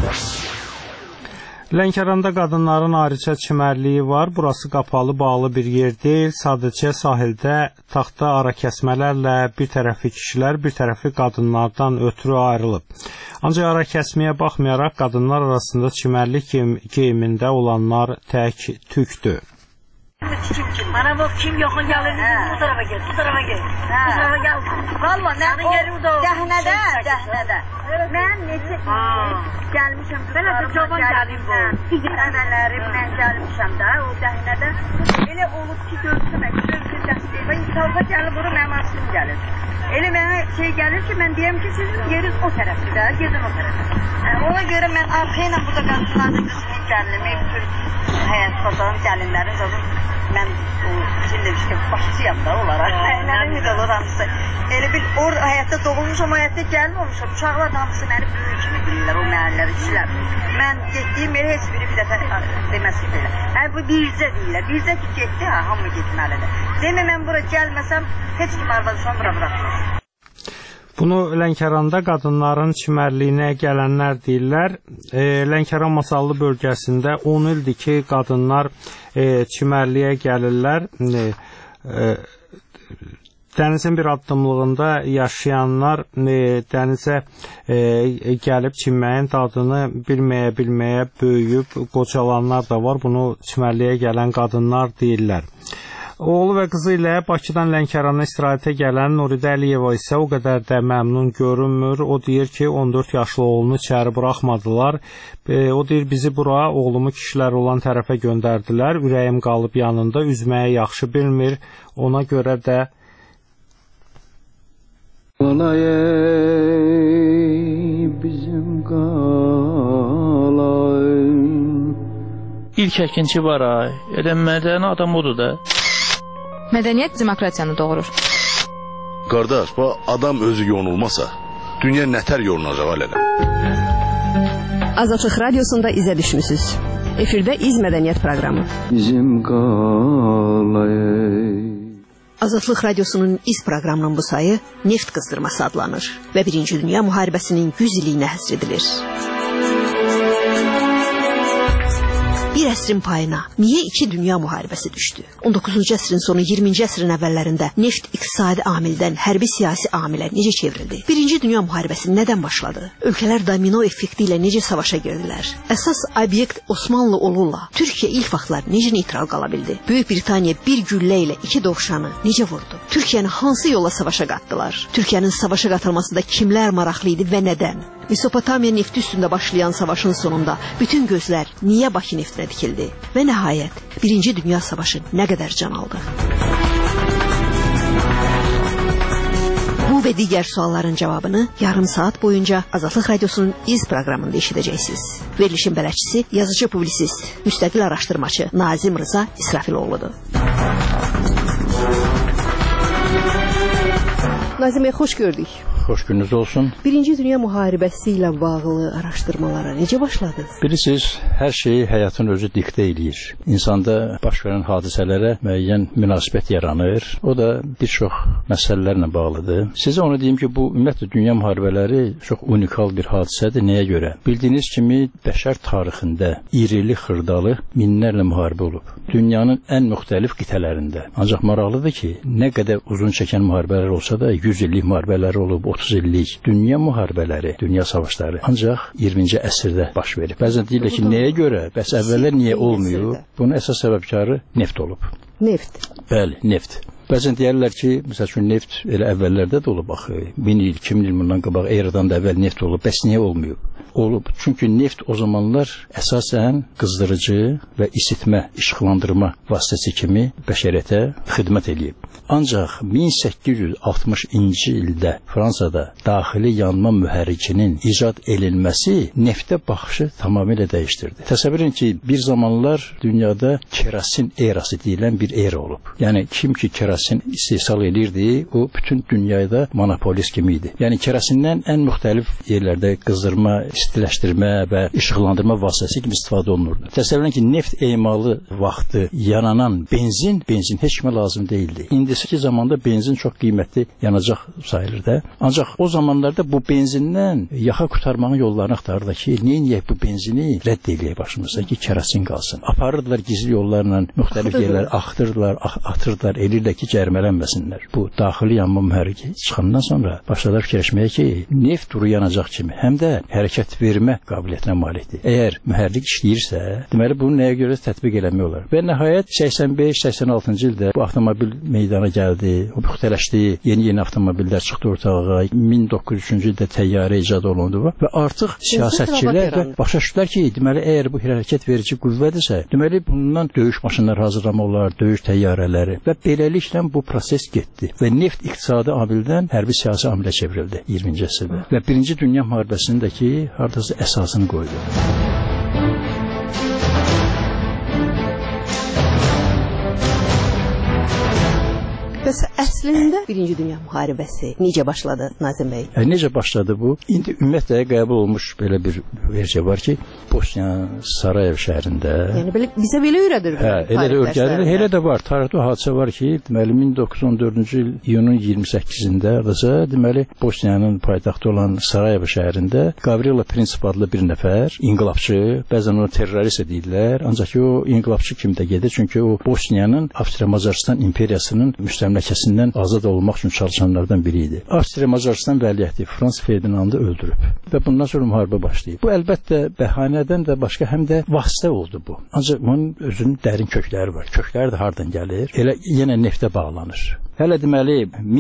Lənkəranda qadınların ayrıca çimərliyi var. Burası qapalı, bağlı bir yer deyil. Sadəcə sahildə taxta ara kəsmələrlə bir tərəfi kişilər, bir tərəfi qadınlardan ötürü ayrılıb. Ancaq ara kəsməyə baxmayaraq qadınlar arasında çimərlik geyimində olanlar tək tükdür. Bana bak kim yakın gelir bu tarafa gel, bu tarafa gel. Bu tarafa gel. Vallahi ben o dəhnədə. Mən necə gəlmişəm. Ben de cavan gəlim bu. Nənələrimlə gəlmişəm də o dəhnədə. Elə olub ki görsəmək, və tavqa gəlib bura mənim aslım gəlir. Elə mənə gəlir ki, mən deyəm ki, sizin yeriniz o tərəfdir də, gedin o tərəfə. Ona görə mən arxa ilə burada qadınların qızını gəlimi, bütün həyat batanın gəlinlərin qızın mən şimdi işte başçıyam da olaraq. Mənim müdəl oranısı. Elə bil o həyatda doğulmuşam, o həyatda gəlməmişəm. Uşaqlar hamısı məni böyük kimi bilirlər, o məhəlləri kişilər. Mən getdiyim yeri heç biri bir dəfə deməsi belə. Bu bircə deyirlər. Bircə ki getdi, hamı getməlidir. Demə mən bura gəlməsəm, heç kim arvadısam bura bırakmaz. Bunu Lənkəranda qadınların çimərliyinə gələnlər deyirlər. Lənkəran Masallı bölgəsində 10 ildir ki, qadınlar çimərliyə gəlirlər. dənizin bir addımlığında yaşayanlar dənizə gəlib çimməyin dadını bilməyə böyüyüb qocalanlar da var. Bunu çimərliyə gələn qadınlar deyirlər. Oğlu və qızı ilə Bakıdan Lənkərana istirahətə gələn Nuridə Əliyeva isə o qədər də məmnun görünmür. O deyir ki, 14 yaşlı oğlunu içəri buraxmadılar. O deyir, bizi bura oğlumu kişilər olan tərəfə göndərdilər. Ürəyim qalıb yanında, üzməyə yaxşı bilmir. Ona görə də bizim qalay. İlk əkinçi var ay. Elə mədəni adam odur da. Mədəniyyət demokratiyanı doğurur. Qardaş, bu adam özü yonulmasa, dünya nətər yolunacaq alələ? Azadlıq Radiosunda izə düşmüsünüz. Efirdə İz Mədəniyyət proqramı. Bizim qalay. Azadlıq Radiosunun İz proqramının bu sayı Neft qızdırması adlanır və 1-ci Dünya müharibəsinin 100 illiyinə həsr edilir. Bir əsrin payına niyə 2 dünya müharibəsi düşdü? 19-cu əsrin sonu 20-ci əsrin əvvəllərində neft iqtisadi amildən hərbi siyasi amilə necə çevrildi? 1-ci dünya müharibəsi nədən başladı? Ölkələr domino effekti ilə necə savaşa girdilər? Əsas obyekt Osmanlı olurla Türkiyə ilk vaxtlar necə neytral qala bildi? Böyük Britaniya bir güllə ilə 2 dovşanı necə vurdu? Türkiyəni hansı yolla savaşa qatdılar? Türkiyənin savaşa qatılmasında kimlər maraqlı idi və nədən? Mesopotamiya nefti üstündə başlayan savaşın sonunda bütün gözlər niyə Bakı neftinə dikildi? Və nəhayət, 1-ci Dünya Savaşı nə qədər can aldı? Bu və digər sualların cavabını yarım saat boyunca Azadlıq Radiosunun İz proqramında eşidəcəksiniz. Verilişin bələdçisi, yazıcı publisist, müstəqil araşdırmaçı Nazim Rıza İsrafiloğludur. Nazim bəy, xoş gördük. Xoş gününüz olsun. 1-ci Dünya müharibəsi ilə bağlı araşdırmalara necə başladınız? Bilirsiniz, hər şeyi həyatın özü diktə eləyir. İnsanda baş verən hadisələrə müəyyən münasibət yaranır. O da bir çox məsələlərlə bağlıdır. Sizə onu deyim ki, bu ümumiyyətlə dünya müharibələri çox unikal bir hadisədir. Nəyə görə? Bildiyiniz kimi bəşər tarixində irili xırdalı minlərlə müharibə olub. Dünyanın ən müxtəlif qitələrində. Ancaq maraqlıdır ki, nə qədər uzun çəkən müharibələr olsa da 100 illik müharibələr olub, 30 illik dünya müharibələri, dünya savaşları ancaq 20-ci əsrdə baş verib. Bəzən deyirlər ki, nəyə görə? Bəs əvvəllər niyə olmuyor? Bunun əsas səbəbkarı neft olub. Neft? Bəli, neft. Bəzən deyərlər ki, məsəl üçün neft elə əvvəllərdə də olub axı. 1000 il, 2000 il bundan qabaq eradan da əvvəl neft olub. Bəs niyə olmuyor? Olub. Çünki neft o zamanlar əsasən qızdırıcı və isitmə, işıqlandırma vasitəsi kimi bəşəriyyətə xidmət eləyib. Ancaq 1860-cı ildə Fransada daxili yanma mühərrikinin icad edilməsi neftə baxışı tamamilə dəyişdirdi. Təsəvvür edin ki, bir zamanlar dünyada kerasin erası deyilən bir era olub. Yəni kim ki kerasin istehsal edirdi, o bütün dünyada monopolist kimi idi. Yəni kerasindən ən müxtəlif yerlərdə qızdırma, istiləşdirmə və işıqlandırma vasitəsi kimi istifadə olunurdu. Təsəvvür edin ki, neft emalı vaxtı yananan benzin heç kimə lazım deyildi. İndiki zamanda benzin çox qiymətli yanacaq sayılırdı. Ancaq o zamanlarda bu benzindən yaxa qurtarmanın yollarını axtarırdı ki, neyiniyək bu benzini rədd eləyək başımıza ki, kerasin qalsın. Aparırdılar gizli yollarla müxtəlif yerlər, axtırdılar, atırdılar, elirlər ki, cərmələnməsinlər. Bu daxili yanma mühərriki çıxandan sonra başladılar fikirləşməyə ki, neft duru yanacaq kimi, həm də hərəkət vermə qabiliyyətinə malikdir. Əgər mühərrik işləyirsə, deməli bunu nəyə görə tətbiq eləmək olar? Və nəhayət 85-86-cı ildə bu avtomobil meydana gəldi, o müxtələşdi, yeni avtomobillər çıxdı ortalığa, 1903-cü ildə təyyarə icad olundu və artıq siyasətçilər başa düşdülər ki, deməli əgər bu hərəkət verici qüvvədirsə, deməli bundan döyüş maşınları hazırlamaq olar, döyüş təyyarələri və beləliklə bu proses getdi və neft iqtisadi amildən hərbi siyasi amilə çevrildi 20-ci əsrdə və 1-ci Dünya müharibəsindəki hardasa əsasını qoydu. Bəs əslində 1-ci Dünya müharibəsi necə başladı Nazim bəy? Necə başladı bu? İndi ümumiyyətlə qəbul olmuş belə bir versiya var ki, Bosniya Sarayev şəhərində. Yəni bizə belə öyrədir. Hə, elə də öyrədilir. Elə də var. Tarixdə hadisə var ki, deməli 1914-cü il iyunun 28-də deməli Bosniyanın paytaxtı olan Sarayev şəhərində Gavrilo Prinsip adlı bir nəfər inqilabçı, bəzən onu terrorist deyirlər, ancaq o inqilabçı kimi də gedir, çünki o Bosniyanın Avstriya-Macaristan imperiyasının müstəmləkəsi məmləkəsindən azad olmaq üçün çalışanlardan biri idi. Avstriya Macaristan vəliəhdi Frans Ferdinandı öldürüb və bundan sonra müharibə başlayıb. Bu əlbəttə bəhanədən də başqa həm də vasitə oldu bu. Ancaq bunun özünün dərin kökləri var. Kökləri də hardan gəlir? Elə yenə neftə bağlanır. Hələ deməli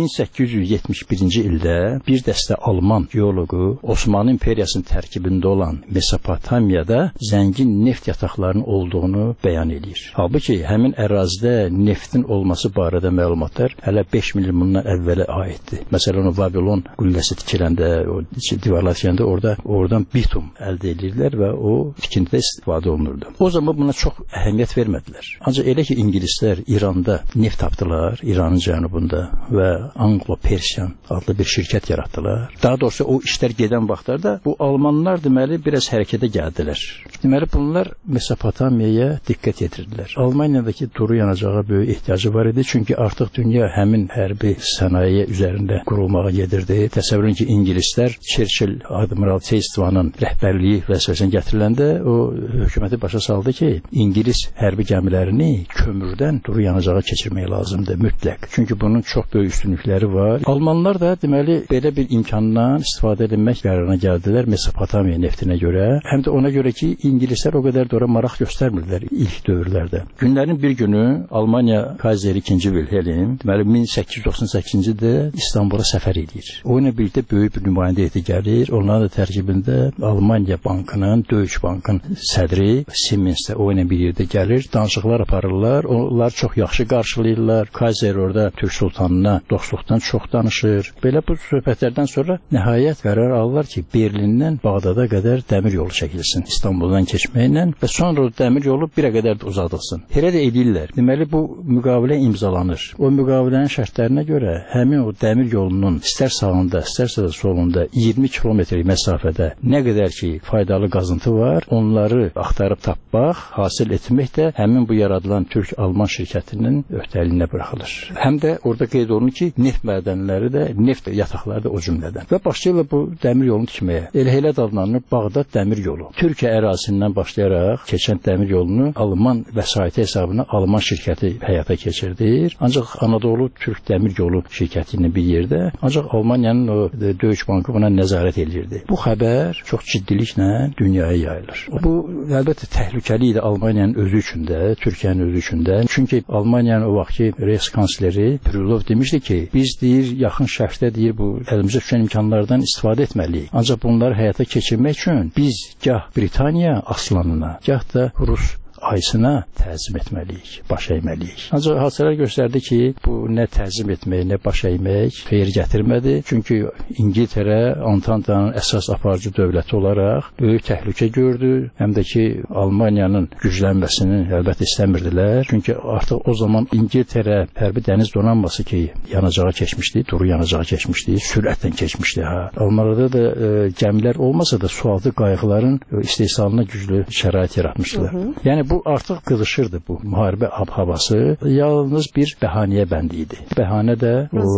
1871-ci ildə bir dəstə Alman geoloqu Osmanlı İmperiyasının tərkibində olan Mesopotamiyada zəngin neft yataqlarının olduğunu bəyan edir. Halbuki həmin ərazidə neftin olması barədə məlumatlar hələ 5 min il bundan əvvələ aiddir. Məsələn, o Vavilon qülləsi tikiləndə, o divarlar tikəndə oradan bitum əldə edirlər və o tikintidə istifadə olunurdu. O zaman buna çox əhəmiyyət vermədilər. Ancaq elə ki İngilislər İranda neft tapdılar, İranın cənubunda və Anglo-Persian adlı bir şirkət yaratdılar. Daha doğrusu o işlər gedən vaxtlarda bu Almanlar deməli biraz hərəkətə gəldilər. Deməli bunlar Mesopotamiyaya diqqət yetirdilər. Almaniyadakı duru yanacağa böyük ehtiyacı var idi. Çünki artıq dünya həmin hərbi sənaye üzərində qurulmağa gedirdi. Təsəvvür edin ki, İngilislər Churchill, Admiral Chestvanın rəhbərliyi vəzifəsinə gətiriləndə o hökuməti başa saldı ki, İngilis hərbi gəmilərini kömürdən duru yanacağa keçirmək lazımdır mütləq. Çünki bunun çox böyük üstünlükləri var. Almanlar da deməli belə bir imkandan istifadə etmək qərarına gəldilər Mesopotamiya neftinə görə. Həm də ona görə ki, İngilislər o qədər də ora maraq göstərmirdilər ilk dövrlərdə. Günlərin bir günü Almaniya Kaiser 2. Wilhelm deməli 1898-ci ildə İstanbula səfər edir. O ilə birlikdə böyük bir nümayəndə heyəti gəlir. Onların da tərkibində Almaniya Bankının, Deutsche Bankın sədri Siemens də o ilə bir yerdə gəlir. Danışıqlar aparırlar. Onlar çox yaxşı qarşılayırlar. Kaiser orada Türk sultanına dostluqdan çox danışır. Belə bu söhbətlərdən sonra nəhayət qərar alırlar ki, Berlindən Bağdada qədər dəmir yolu çəkilsin İstanbuldan keçməklə və sonra o dəmir yolu birə qədər də uzadılsın. Elə də edirlər. Deməli bu müqavilə imzalanır. O müqavilənin şərtlərinə görə həmin o dəmir yolunun istər sağında, istərsə də solunda 20 kilometrlik məsafədə nə qədər ki faydalı qazıntı var, onları axtarıb tapmaq, hasil etmək də həmin bu yaradılan Türk-Alman şirkətinin öhdəliyinə buraxılır. Həm də orada qeyd olunur ki, neft mədənləri də, neft yataqları da o cümlədən. Və başlayırlar bu dəmir yolunu tikməyə. Elə adlanır Bağdad dəmir yolu. Türkiyə ərazisindən başlayaraq keçən dəmir yolunu Alman vəsaiti hesabına Alman şirkəti həyata keçirdir. Ancaq Anadolu Türk dəmir yolu şirkəti ilə bir yerdə, ancaq Almaniyanın o Deutsche Bankı buna nəzarət edirdi. Bu xəbər çox ciddiliklə dünyaya yayılır. Bu əlbəttə təhlükəli idi Almaniyanın özü üçün də, Türkiyənin özü üçün də. Çünki Almaniyanın o vaxtki Reichskansleri Krylov demişdi ki, biz deyir yaxın şərqdə deyir bu əlimizə düşən imkanlardan istifadə etməliyik. Ancaq bunları həyata keçirmək üçün biz gah Britaniya aslanına, gah da Rus ayısına təzim etməliyik, baş əyməliyik. Ancaq hadisələr göstərdi ki, bu nə təzim etmək, nə baş əymək xeyir gətirmədi. Çünki İngiltərə Antantanın əsas aparıcı dövləti olaraq böyük təhlükə gördü. Həm də ki, Almaniyanın güclənməsini əlbəttə istəmirdilər. Çünki artıq o zaman İngiltərə hərbi dəniz donanması ki, yanacağa keçmişdi, duru yanacağa keçmişdi, sürətlə keçmişdi. Almanlarda da gəmilər olmasa da sualtı qayıqların istehsalına güclü şərait yaratmışdılar. Yəni bu artıq qızışırdı bu müharibə havası. Yalnız bir bəhanəyə bənd idi. Bəhanə də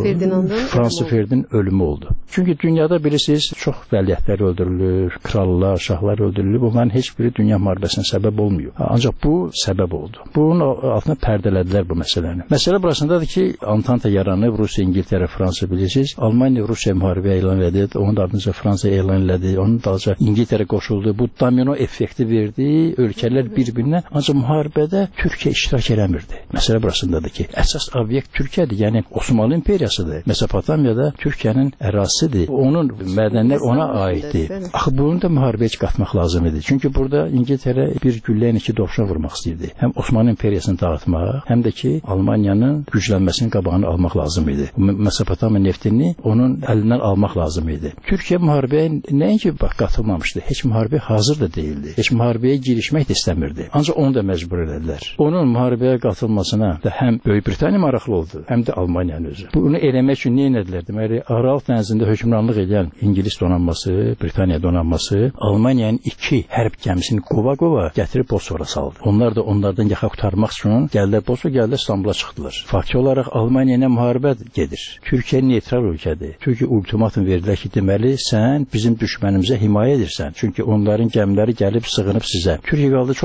Frans Ferdinandın ölümü oldu. Çünki dünyada bilirsiniz çox vəliəhtlər öldürülür, krallar, şahlar öldürülür. Bunların heç biri dünya müharibəsinə səbəb olmuyor. Ancaq bu səbəb oldu. Bunun altına pərdələdilər bu məsələni. Məsələ burasındadır ki, Antanta yaranıb, Rusiya, İngiltərə, Fransa bilirsiniz. Almaniya Rusiya müharibə elan edir. Onun ardınca Fransa elan elədi. Onun dalınca İngiltərə qoşuldu. Bu domino effekti verdi. Ölkələr bir-birinə. Ancaq müharibədə Türkiyə iştirak eləmirdi. Məsələ burasındadır ki, əsas obyekt Türkiyədir. Yəni Osmanlı İmperiyasıdır. Mesopotamiyada Türkiyənin ərazisidir. Onun mədənlər ona aiddir. Axı bunu da müharibəyə qatmaq lazım idi. Çünki burada İngiltərə bir güllə ilə iki dovşan vurmaq istəyirdi. Həm Osmanlı İmperiyasını dağıtmaq, həm də ki Almaniyanın güclənməsinin qabağını almaq lazım idi. Mesopotamiya neftini onun əlindən almaq lazım idi. Türkiyə müharibəyə nəinki qatılmamışdı. Heç müharibəyə hazır da değildi. Heç müharibəyə girişmək də istəmirdi. Ancaq onu da məcbur edədilər. Onun müharibəyə qatılmasına da həm Böyük Britaniya maraqlı oldu, həm də Almaniyanın özü. Bunu eləmək üçün nə etdilər? Deməli, Aral dənizində hökmranlıq edən İngilis donanması, Britaniya donanması Almaniyanın iki hərb gəmisini qova-qova gətirib Bosfora saldı. Onlar da onlardan yaxa qurtarmaq üçün gəldilər Bosfora, gəldilər İstanbula çıxdılar. Faktiki olaraq Almaniya ilə müharibə gedir. Türkiyə neytral ölkədir. Türkiyə ultimatum verdilər ki, deməli, sən bizim düşmənimizə himayə edirsən. Çünki onların gəmiləri gəlib sığınıb sizə. Türkiyə qaldı çox pis vəziyyətdə.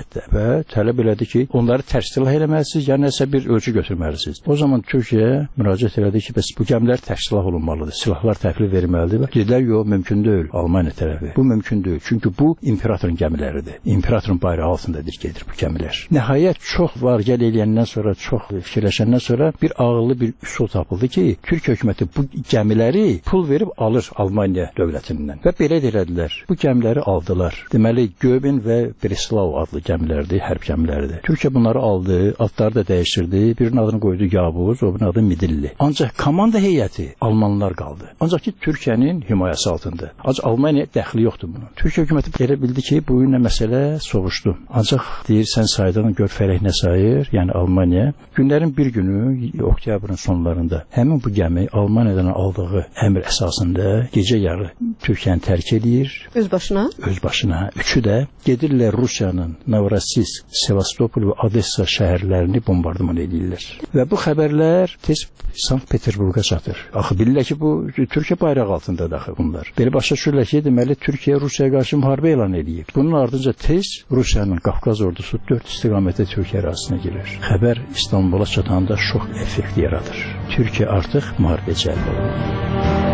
əlbəttə və tələb elədi ki, onları tərsilah eləməlisiniz, ya nəsə bir ölçü götürməlisiniz. O zaman Türkiyə müraciət elədi ki, bəs bu gəmilər tərsilah olunmalıdır, silahlar təhvil verilməlidir. Dedilər, yox, mümkün deyil. Almaniya tərəfi. Bu mümkün deyil. Çünki bu imperatorun gəmiləridir. İmperatorun bayrağı altındadır gedir bu gəmilər. Nəhayət çox var-gəl eləyəndən sonra, çox fikirləşəndən sonra bir ağıllı bir üsul tapıldı ki, Türkiyə hökuməti bu gəmiləri pul verib alır Almaniya dövlətindən. Və belə elədilər. Bu gəmiləri aldılar. Deməli, Göbin və Breslau adlı gəmilərdir, hərb gəmiləridir. Türkiyə bunları aldı, adları da dəyişdirdi. Birinin adını qoydu Yavuz, o birinin adı Midilli. Ancaq komanda heyəti Almanlar qaldı. Ancaq ki, Türkiyənin himayəsi altında. Ancaq Almaniya dəxli yoxdur bunun. Türkiyə hökuməti elə bildi ki, bu günlə məsələ soğuşdu. Ancaq deyirsən saydan gör fərək nə sayır, yəni Almaniya. Günlərin bir günü, oktyabrın sonlarında həmin bu gəmi Almaniyadan aldığı əmr əsasında gecə yarı Türkiyəni tərk edir. Öz başına? Öz başına. Üçü də gedirlər Rusiyanın Novorossiysk, Sevastopol və Odessa şəhərlərini bombardıman edirlər. Və bu xəbərlər tez Sankt-Peterburqa çatır. Axı bilirlər ki, bu Türkiyə bayrağı altındadır axı bunlar. Belə başa düşürlər ki, deməli Türkiyə Rusiyaya qarşı müharibə elan edir. Bunun ardınca tez Rusiyanın Qafqaz ordusu 4 istiqamətdə Türkiyə ərazisinə girir. Xəbər İstanbula çatanda şok effekti yaradır. Türkiyə artıq müharibə cəlb olunur.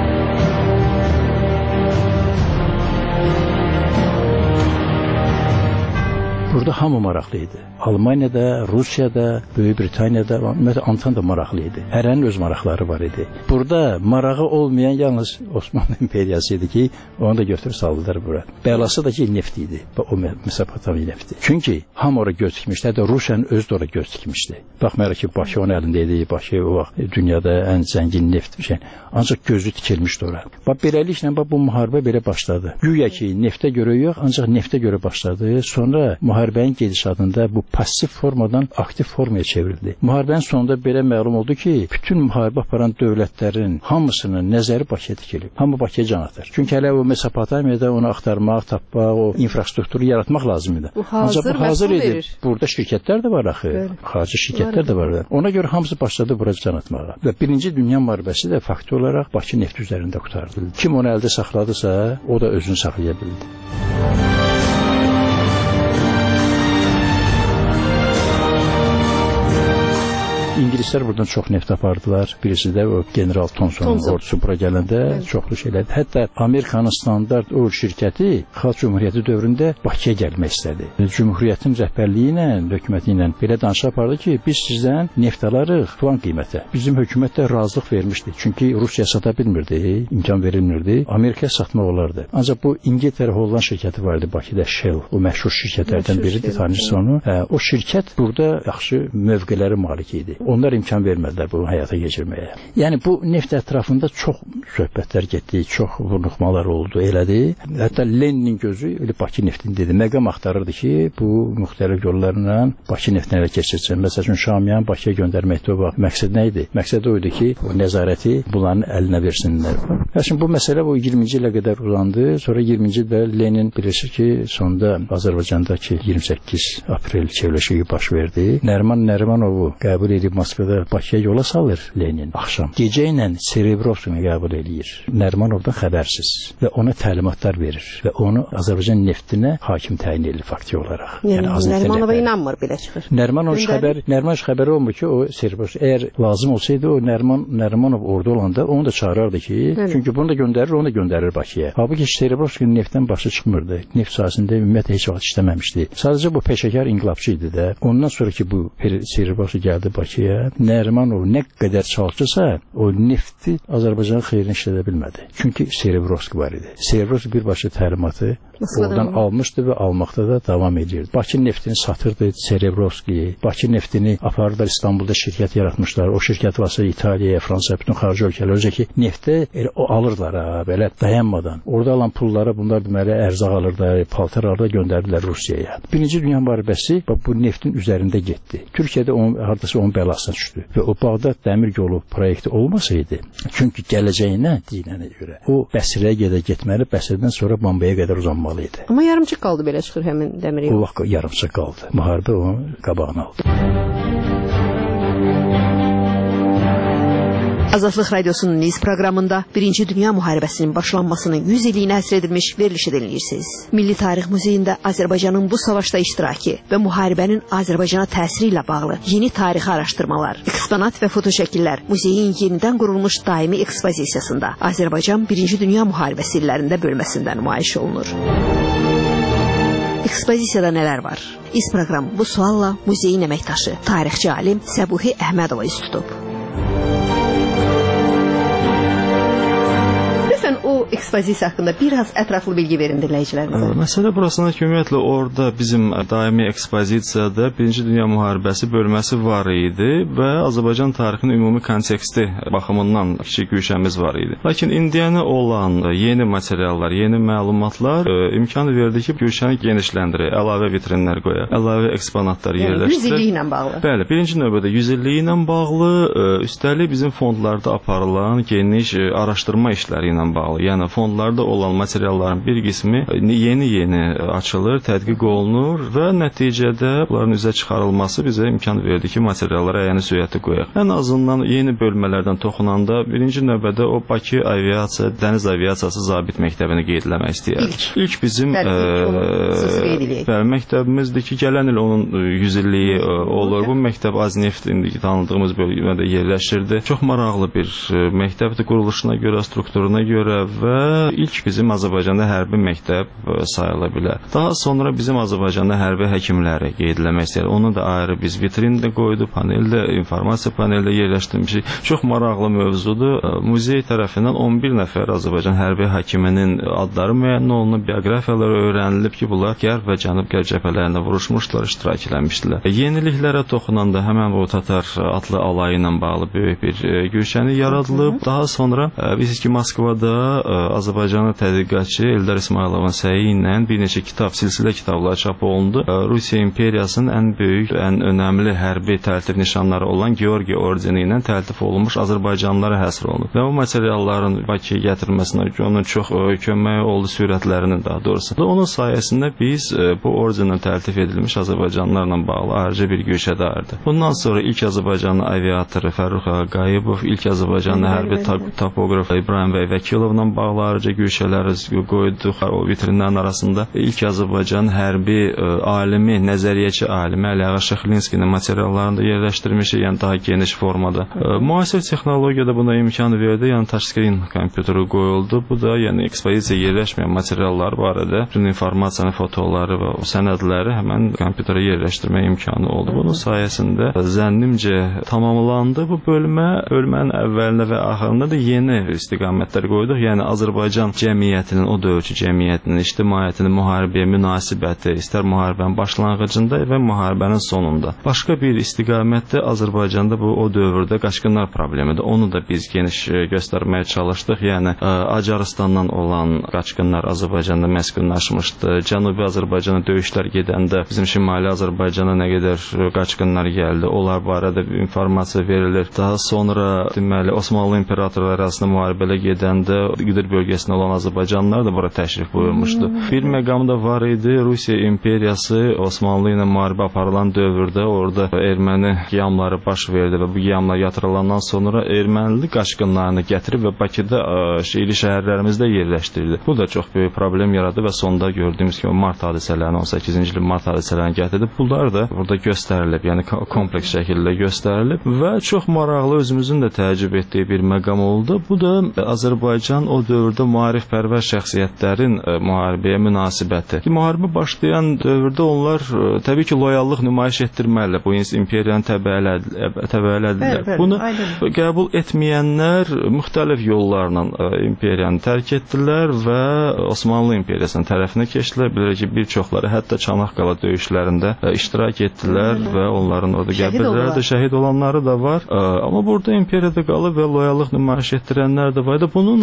Burada hamı maraqlı idi. Almaniyada, Rusiyada, Böyük Britaniyada, ümumiyyətlə Antanta maraqlı idi. Hərənin öz maraqları var idi. Burada marağı olmayan yalnız Osmanlı imperiyası idi ki, onu da götürüb saldılar bura. Bəlası da ki, neft idi. O Mesopotamiya nefti. Çünki hamı ora göz dikmişdi, hətta Rusiyanın özü də ora göz dikmişdi. Baxmayaraq ki, Bakı onun əlində idi, Bakı o vaxt dünyada ən zəngin neft bir şey. Ancaq gözü tikilmişdi ora. Bax, beləliklə bu müharibə belə başladı. Güya ki, neftə görə yox, ancaq neftə görə başladı. Sonra müharibənin gedişatında bu pasif formadan aktiv formaya çevrildi. Müharibənin sonunda belə məlum oldu ki, bütün müharibə aparan dövlətlərin hamısının nəzəri Bakıya dikilib. Hamı Bakıya can atır. Çünki hələ o Mesopotamiyada onu axtarmaq, tapmaq, o infrastrukturu yaratmaq lazım idi. Ancaq bu hazır idi. Burada şirkətlər də var axı. Xarici şirkətlər də var. Ona görə hamısı başladı bura can atmağa. Və Birinci Dünya müharibəsi də faktör olaraq Bakı neft üzərində qurtarıldı. Kim onu əldə saxladısa, o da özünü saxlaya bildi. İngilislər buradan çox neft apardılar. Birisi də o General Thomson'un ordusu bura gələndə çoxlu şeylər. Hətta Amerikanın standart o şirkəti Xalq Cümhuriyyəti dövründə Bakıya gəlmək istədi. Cümhuriyyətin rəhbərliyi ilə, hökuməti ilə belə danışıq apardı ki, biz sizdən neft alarıq falan qiymətə. Bizim hökumət də razılıq vermişdi. Çünki Rusiya sata bilmirdi, imkan verilmirdi. Amerikaya satmaq olardı. Ancaq bu İngiltərə Holland şirkəti vardı Bakıda, Shell. O məşhur şirkətlərdən biridir, tanıyırsınız onu. O şirkət burada yaxşı mövqeləri malik idi. Onlar imkan vermədilər bunu həyata keçirməyə. Yəni bu neft ətrafında çox söhbətlər getdi, çox vurnuxmalar oldu, elədi. Hətta Leninin gözü elə Bakı neftini dedi. Məqam axtarırdı ki, bu müxtəlif yollarla Bakı neftinə elə keçirsin. Məsələn, Şamiyan Bakıya göndərməkdə o vaxt məqsəd nə idi? Məqsəd o idi ki, o nəzarəti bunların əlinə versinlər. Şimdi bu məsələ bu 20-ci ilə qədər uzandı. Sonra 20-ci ildə Lenin bilirsiniz ki, sonda Azərbaycandakı 28 aprel çevrilişi baş verdi. Nəriman Nərimanovu qəbul edib Moskvada Bakıya yola salır Lenin axşam. Gecə ilə Serebrovskini qəbul edir. Nərimanovdan xəbərsiz və ona təlimatlar verir və onu Azərbaycan neftinə hakim təyin edir fakti olaraq. Yəni Nərimanova inanmır belə çıxır. Nərimanov xəbəri olmur ki, o Serebrovski əgər lazım olsaydı o Nərimanov orada olanda onu da çağırardı ki, çünki bunu da göndərir, onu da göndərir Bakıya. Halbuki Serebrovskinin neftdən başı çıxmırdı. Neft sahəsində ümumiyyətlə heç vaxt işləməmişdi. Sadəcə bu peşəkar inqilabçı idi də. Ondan sonra ki bu Serebrovski gəldi Bakıya, Nərimanov nə qədər çalışırsa, o nefti Azərbaycanın xeyrinə işlədə bilmədi. Çünki Serebrovski var idi. Serebrovski birbaşa təlimatı oradan almışdı və almaqda da davam edirdi. Bakı neftini satırdı Serebrovski. Bakı neftini aparırlar İstanbulda şirkət yaratmışlar. O şirkət vasitəsilə İtaliyaya, Fransaya, bütün xarici ölkələrə ki, neftə o alırlar ha, belə dayanmadan. Orada alan pullara bunlar deməli ərzaq alırlar, paltar alırlar, göndərdilər Rusiyaya. Birinci Dünya müharibəsi bu neftin üzərində getdi. Türkiyədə hardasa onun bəlasına düşdü. Və o Bağdad dəmir yolu proyekti olmasaydı, çünki gələcəyinə deyilənə görə o Bəsrəyə getməli, Bəsrədən sonra Bombaya qədər uzanmalı idi. Amma yarımçıq qaldı belə çıxır həmin dəmir yolu. O vaxt yarımçıq qaldı. Müharibə onun qabağını aldı. Azadlıq Radiosunun Niz proqramında 1-ci Dünya Müharibəsinin başlanmasının 100 illiyinə həsr edilmiş verilişi dinləyirsiniz. Milli Tarix Muzeyində Azərbaycanın bu savaşda iştirakı və müharibənin Azərbaycana təsiri ilə bağlı yeni tarixi araşdırmalar, eksponat və fotoşəkillər muzeyin yenidən qurulmuş daimi ekspozisiyasında Azərbaycan 1-ci Dünya Müharibəsi illərində bölməsində nümayiş olunur. Ekspozisiyada nələr var? İz proqram bu sualla muzeyin əməkdaşı, tarixçi alim Səbuhi Əhmədova üz tutub. O ekspozisiya haqqında biraz ətraflı bilgi verin dinləyicilərimizə. Məsələ burasına ki, ümumiyyətlə orada bizim daimi ekspozisiyada 1-ci Dünya Müharibəsi bölməsi var idi və Azərbaycan tarixinin ümumi konteksti baxımından kiçik güşəmiz var idi. Lakin indiyənə olan yeni materiallar, yeni məlumatlar imkan verdi ki, güşəni genişləndirək, əlavə vitrinlər qoyaq, əlavə eksponatlar yerləşdirək. 100 illiyi ilə bağlı. Bəli, birinci növbədə 100 illiyi ilə bağlı, üstəlik bizim fondlarda aparılan geniş araşdırma işləri ilə bağlı. Yəni fondlarda olan materialların bir qismi yeni açılır, tədqiq olunur və nəticədə bunların üzə çıxarılması bizə imkan verdi ki, materiallara əyəni süyyəti qoyaq. Ən azından yeni bölmələrdən toxunanda birinci növbədə o Bakı aviasiya, dəniz aviasiyası zabit məktəbini qeydləmək istəyərdik. İlk bizim məktəbimizdir ki, gələn il onun 100 illiyi olur. Bu məktəb Azneft indiki tanıdığımız bölmədə yerləşirdi. Çox maraqlı bir məktəbdir quruluşuna görə, strukturuna görə və ilk bizim Azərbaycanda hərbi məktəb sayıla bilər. Daha sonra bizim Azərbaycanda hərbi həkimləri qeydləmək istəyir. Onu da ayrı biz vitrində qoyduq, paneldə, informasiya paneldə yerləşdirmişik. Çox maraqlı mövzudur. Muzey tərəfindən 11 nəfər Azərbaycan hərbi həkiminin adları müəyyən olunub, bioqrafiyaları öyrənilib ki, bunlar Qərb və Cənub-Qərb cəbhələrində vuruşmuşlar, iştirak eləmişdilər. Yeniliklərə toxunanda həmən bu Tatar adlı alayı ilə bağlı böyük bir güşəni yaradılıb. Daha sonra bilirsiniz ki, Moskvada Azərbaycanlı tədqiqatçı Eldar İsmayılovun səyi ilə bir neçə kitab, silsilə kitablar çap olundu. Rusiya imperiyasının ən böyük, ən önəmli hərbi təltif nişanları olan Georgi ordeni ilə təltif olunmuş Azərbaycanlılara həsr olunub. Və o materialların Bakıya gətirilməsinə onun çox köməyi oldu, sürətlərinin daha doğrusu. Onun sayəsində biz bu ordenlə təltif edilmiş Azərbaycanlılarla bağlı ayrıca bir güşədə ayırdıq. Bundan sonra ilk Azərbaycanlı aviatoru Fərrux Qayıbov, ilk Azərbaycanlı hərbi topoqraf İbrahim bəy Vəkilovla bağlı ayrıca güşələri qoyduq o vitrinlərin arasında. İlk Azərbaycan hərbi alimi, nəzəriyyəçi alimi Əliağa Şıxlinskinin materiallarını da yerləşdirmişik, yəni daha geniş formada. Müasir texnologiyada buna imkan verdi, yəni touchscreen kompüteri qoyuldu. Bu da yəni ekspozisiya yerləşməyən materiallar barədə bütün informasiyanın fotoları və sənədləri həmən kompüterə yerləşdirmə imkanı oldu. Bunun sayəsində zənnimcə tamamlandı bu bölmə. Bölmənin əvvəlində və axırında da yeni istiqamətlər qoyduq. Yəni Azərbaycan cəmiyyətinin, o dövrkü cəmiyyətinin, ictimaiyyətinin müharibəyə münasibəti, istər müharibənin başlanğıcında və müharibənin sonunda. Başqa bir istiqamətdə Azərbaycanda bu o dövrdə qaçqınlar problemidir. Onu da biz geniş göstərməyə çalışdıq. Yəni Acarıstandan olan qaçqınlar Azərbaycanda məskunlaşmışdı. Cənubi Azərbaycana döyüşlər gedəndə bizim Şimali Azərbaycana nə qədər qaçqınlar gəldi, onlar barədə informasiya verilir. Daha sonra deməli Osmanlı imperatorları arasında müharibələr gedəndə İqdir bölgəsində olan Azərbaycanlılar da bura təşrif buyurmuşdu. Bir məqam da var idi. Rusiya imperiyası Osmanlı ilə müharibə aparılan dövrdə orada erməni qiyamları baş verdi və bu qiyamlar yatırılandan sonra ermənili qaçqınlarını gətirib və Bakıda şəhərli şəhərlərimizdə yerləşdirdi. Bu da çox böyük problem yaradı və sonda gördüyümüz kimi mart hadisələrini, 18-ci ilin mart hadisələrini gətirdi. Bunlar da burada göstərilib, yəni kompleks şəkildə göstərilib və çox maraqlı, özümüzün də təəccüb etdiyi bir məqam oldu. Bu da Azərbaycan o dövrdə maarifpərvər şəxsiyyətlərin müharibəyə münasibəti. Müharibə başlayan dövrdə onlar təbii ki, loyallıq nümayiş etdirməlidir. Bu imperiyanın təbəələdirlər. Bunu qəbul etməyənlər müxtəlif yollarla imperiyanı tərk etdilər və Osmanlı imperiyasının tərəfinə keçdilər. Bilirək ki, bir çoxları hətta Çanaqqala döyüşlərində iştirak etdilər və onların orada qəbirləri də şəhid olanları da var. Amma burada imperiyada qalıb və loyallıq nümayiş etdirənlər də var. Bununla belə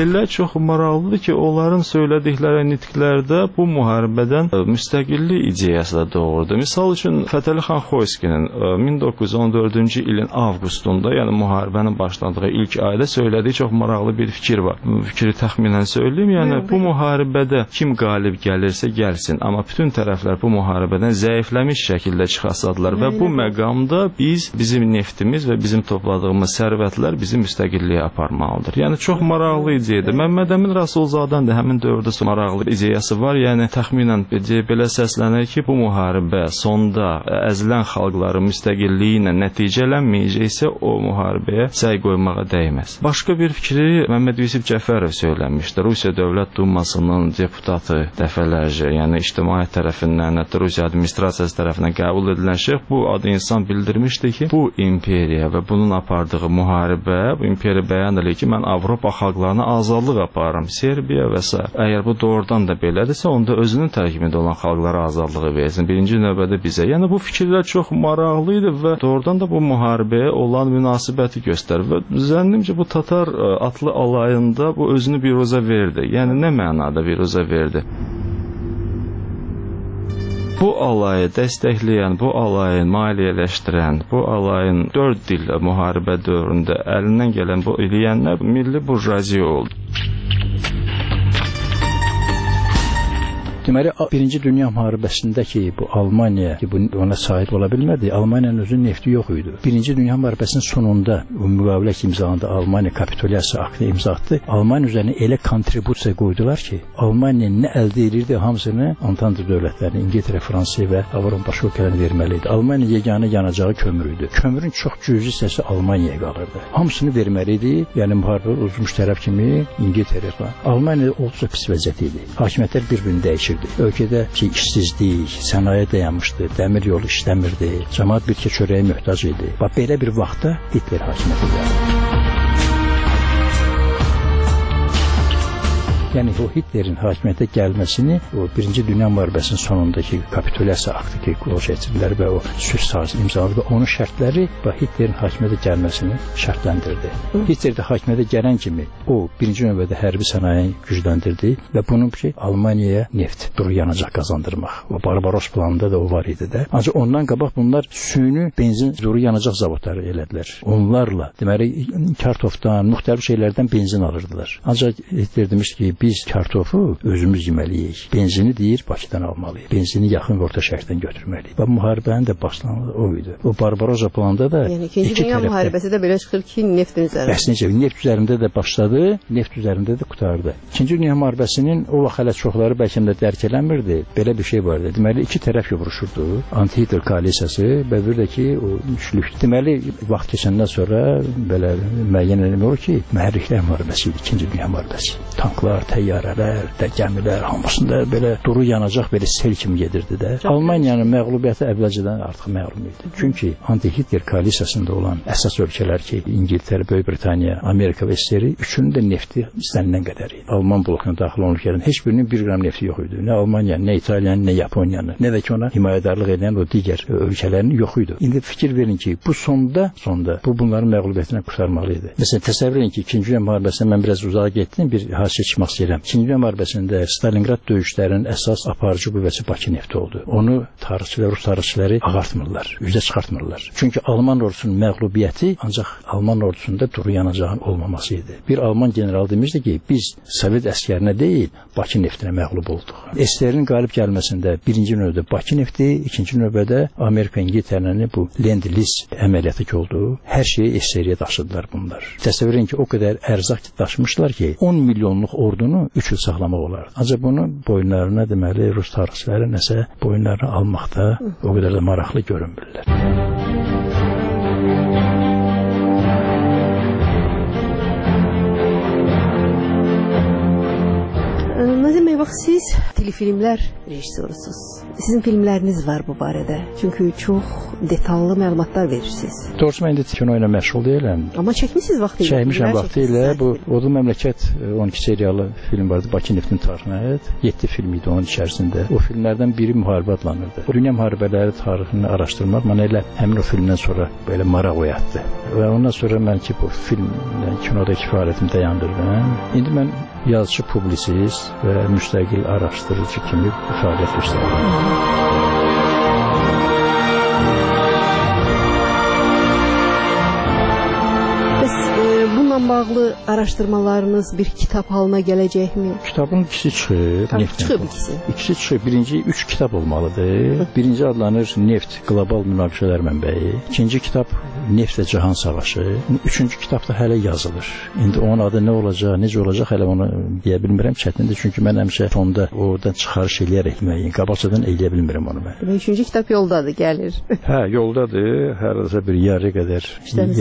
elə çox maraqlıdır ki, onların söylədikləri nitqlərdə bu müharibədən müstəqillik ideyası da doğurdu. Misal üçün Fətəli xan Xoyskinin 1914-cü ilin avqustunda, yəni müharibənin başladığı ilk ayda söylədiyi çox maraqlı bir fikir var. Bu fikri təxminən söyləyim, yəni bu müharibədə kim qalib gəlirsə gəlsin, amma bütün tərəflər bu müharibədən zəifləmiş şəkildə çıxasadılar və bu məqamda bizim neftimiz və bizim topladığımız sərvətlər bizi müstəqilliyə aparmalıdır. Yəni çox maraqlı ideyadır. Məmməd Əmin Rasulzadən də həmin dövrdə maraqlı ideyası var. Yəni təxminən belə səslənir ki, bu müharibə sonda əzilən xalqların müstəqilliyi ilə nəticələnməyəcəksə o müharibəyə səy qoymağa dəyməz. Başqa bir fikri Məmməd Yusif Cəfərov söyləmişdir. Rusiya Dövlət Dumasının deputatı dəfələrcə, yəni ictimaiyyət tərəfindən, hətta Rusiya administrasiyası tərəfindən qəbul edilən şəxs bu adı insan bildirmişdi ki, bu imperiya və bunun apardığı müharibə, bu imperiya bəyan edir ki, mən Avropa xalqlarına azadlıq aparıram, Serbiya və s. Əgər bu doğrudan da belədirsə, onda özünün tərkibində olan xalqlara azadlığı versin. Birinci növbədə bizə. Yəni bu fikirlər çox maraqlı idi və doğrudan da bu müharibəyə olan münasibəti göstərir və zənnimcə bu Tatar atlı alayında bu özünü biruzə verdi. Yəni nə mənada biruzə verdi? Bu alayı dəstəkləyən, bu alayı maliyyələşdirən, bu alayın 4 dil müharibə dövründə əlindən gələn bu eləyənlər milli burjuaziya oldu. Deməli, Birinci Dünya müharibəsindəki bu Almaniya ki, ona sahib ola bilmədi, Almaniyanın özünün nefti yox idi. Birinci Dünya müharibəsinin sonunda o müqavilə imzalandı, Almaniya kapitulyasiya aktını imza atdı. Almaniya üzərinə elə kontribusiya qoydular ki, Almaniya nə əldə edirdi, hamısını Antante dövlətlərini, İngiltərə, Fransa və Avropa başqa ölkələrinə verməli idi. Almaniya yeganə yanacağı kömür idi. Kömürün çox cüzi hissəsi Almaniyaya qalırdı. Hamısını verməli idi. Yəni müharibə uzmuş tərəf kimi İngiltərə falan. Almaniya olduqca pis vəziyyət idi. Hakimiyyətlər bir-birini dəyişirdi. Ölkədə işsizlik, sənaye dayanmışdı, dəmir yolu işləmirdi, cəmaət bir çörəyə möhtac idi. Belə bir vaxtda Hitler hakimiyyətə gəldi. Yəni o Hitlerin hakimiyyətə gəlməsini o Birinci Dünya müharibəsinin sonundakı kapitulyasiya aktı ki, keçirdilər və o sülh sazisi imzaladı və onun şərtləri və Hitlerin hakimiyyətə gəlməsini şərtləndirdi. Hitler də hakimiyyətə gələn kimi o birinci növbədə hərbi sənayeni gücləndirdi və bunun ki, Almaniyaya neft, duru yanacaq qazandırmaq. O Barbaros planında da o var idi də. Ancaq ondan qabaq bunlar süni benzin, duru yanacaq zavodları elədilər. Onlarla, deməli, kartofdan, müxtəlif şeylərdən benzin alırdılar. Ancaq Hitler demiş ki, biz kartofu özümüz yeməliyik. Benzini deyir Bakıdan almalıyıq. Benzini yaxın və orta şərqdən götürməliyik. Və müharibənin də başlanğıcı o idi. O Barbarossa planında da yəni İkinci Dünya müharibəsi də belə çıxır ki, neftin üzərində. Bəs necə? Neft üzərində də başladı, neft üzərində də qurtardı. İkinci Dünya müharibəsinin o vaxt hələ çoxları bəlkə də dərk eləmirdi. Belə bir şey vardı. Deməli iki tərəf vuruşurdu. Anti-Hitler koalisiyası və bir də ki o üçlük. Deməli vaxt keçəndən sonra belə müəyyən eləmək olur ki, mühərriklər müharibəsi idi İkinci Dünya müharibəsi. Tanklar, təyyarələr, gəmilər hamısında belə duru yanacaq belə sel kimi gedirdi də. Almaniyanın məğlubiyyəti əvvəlcədən artıq məlum idi. Çünki anti-Hitler koalisiyasında olan əsas ölkələr ki, İngiltərə, Böyük Britaniya, Amerika və İsrail üçünün də nefti istənilən qədər idi. Alman blokuna daxil olan ölkələrin heç birinin 1 qram nefti yox idi. Nə Almaniyanın, nə İtaliyanın, nə Yaponiyanın, nə də ki ona himayədarlıq edən o digər ölkələrin yox idi. İndi fikir verin ki, bu sonda bunların məğlubiyyətindən qurtarmalı idi. Məsələn, təsəvvür edin ki, 2-ci Dünya müharibəsindən mən biraz uzağa getdim, bir hadisə çıxmaq istəyirəm. 2-ci Dünya müharibəsində Stalingrad döyüşlərinin əsas aparıcı qüvvəsi Bakı nefti oldu. Onu tarixçilər, rus tarixçiləri ağartmırlar, üzə çıxartmırlar. Çünki Alman ordusunun məğlubiyyəti ancaq Alman ordusunda duru yanacağın olmaması idi. Bir Alman general demişdi ki, biz Sovet əskərinə deyil, Bakı neftinə məğlub olduq. SSR-in qalib gəlməsində birinci növbədə Bakı nefti, ikinci növbədə Amerika, İngiltərənin bu Lend-Liz əməliyyatı ki oldu. Hər şeyi SSR-yə daşıdılar bunlar. Təsəvvür edin ki, o qədər ərzaq daşımışlar ki, 10 milyonluq ordunu 3 il saxlamaq olardı. Ancaq bunu boyunlarına deməli rus tarixçiləri nəsə boyunlarına almaqda o qədər də maraqlı görünmürlər. Nazim bəy, bax siz telefilmlər rejissorusunuz. Sizin filmləriniz var bu barədə. Çünki çox detallı məlumatlar verirsiniz. Doğrusu mən indi kino ilə məşğul deyiləm. Amma çəkmisiniz vaxtilə. Çəkmişəm vaxtilə. Bu Odlu Məmləkət 12 seriyalı film vardı. Bakı Neftin tarixinə aid 7 film idi onun içərisində. O filmlərdən biri müharibə adlanırdı. Dünya müharibələri tarixini araşdırmaq mənə elə həmin o filmdən sonra belə maraq oyatdı. Və ondan sonra mən ki bu filmlə kinodakı fəaliyyətimi dayandırdım. İndi mən yazıcı, publisist və müstəqil araşdırıcı kimi fəaliyyət göstərirəm. Bununla bağlı araşdırmalarınız bir kitab halına gələcəkmi? Kitabın ikisi çıxıb. Çıxıb ikisi. İkisi çıxıb. Birinci 3 kitab olmalıdır. Birinci adlanır Neft Qlobal Münaqişələr Mənbəyi. İkinci kitab Neft və Cahan Savaşı. Üçüncü kitab da hələ yazılır. İndi onun adı nə olacaq, necə olacaq hələ onu deyə bilmirəm. Çətindir çünki mən həmişə fonda oradan çıxarış eləyərək etməyi, qabaqcadan eləyə bilmirəm onu mən. Üçüncü kitab yoldadır, gəlir. Hə, yoldadır. Hardasa bir yarı qədər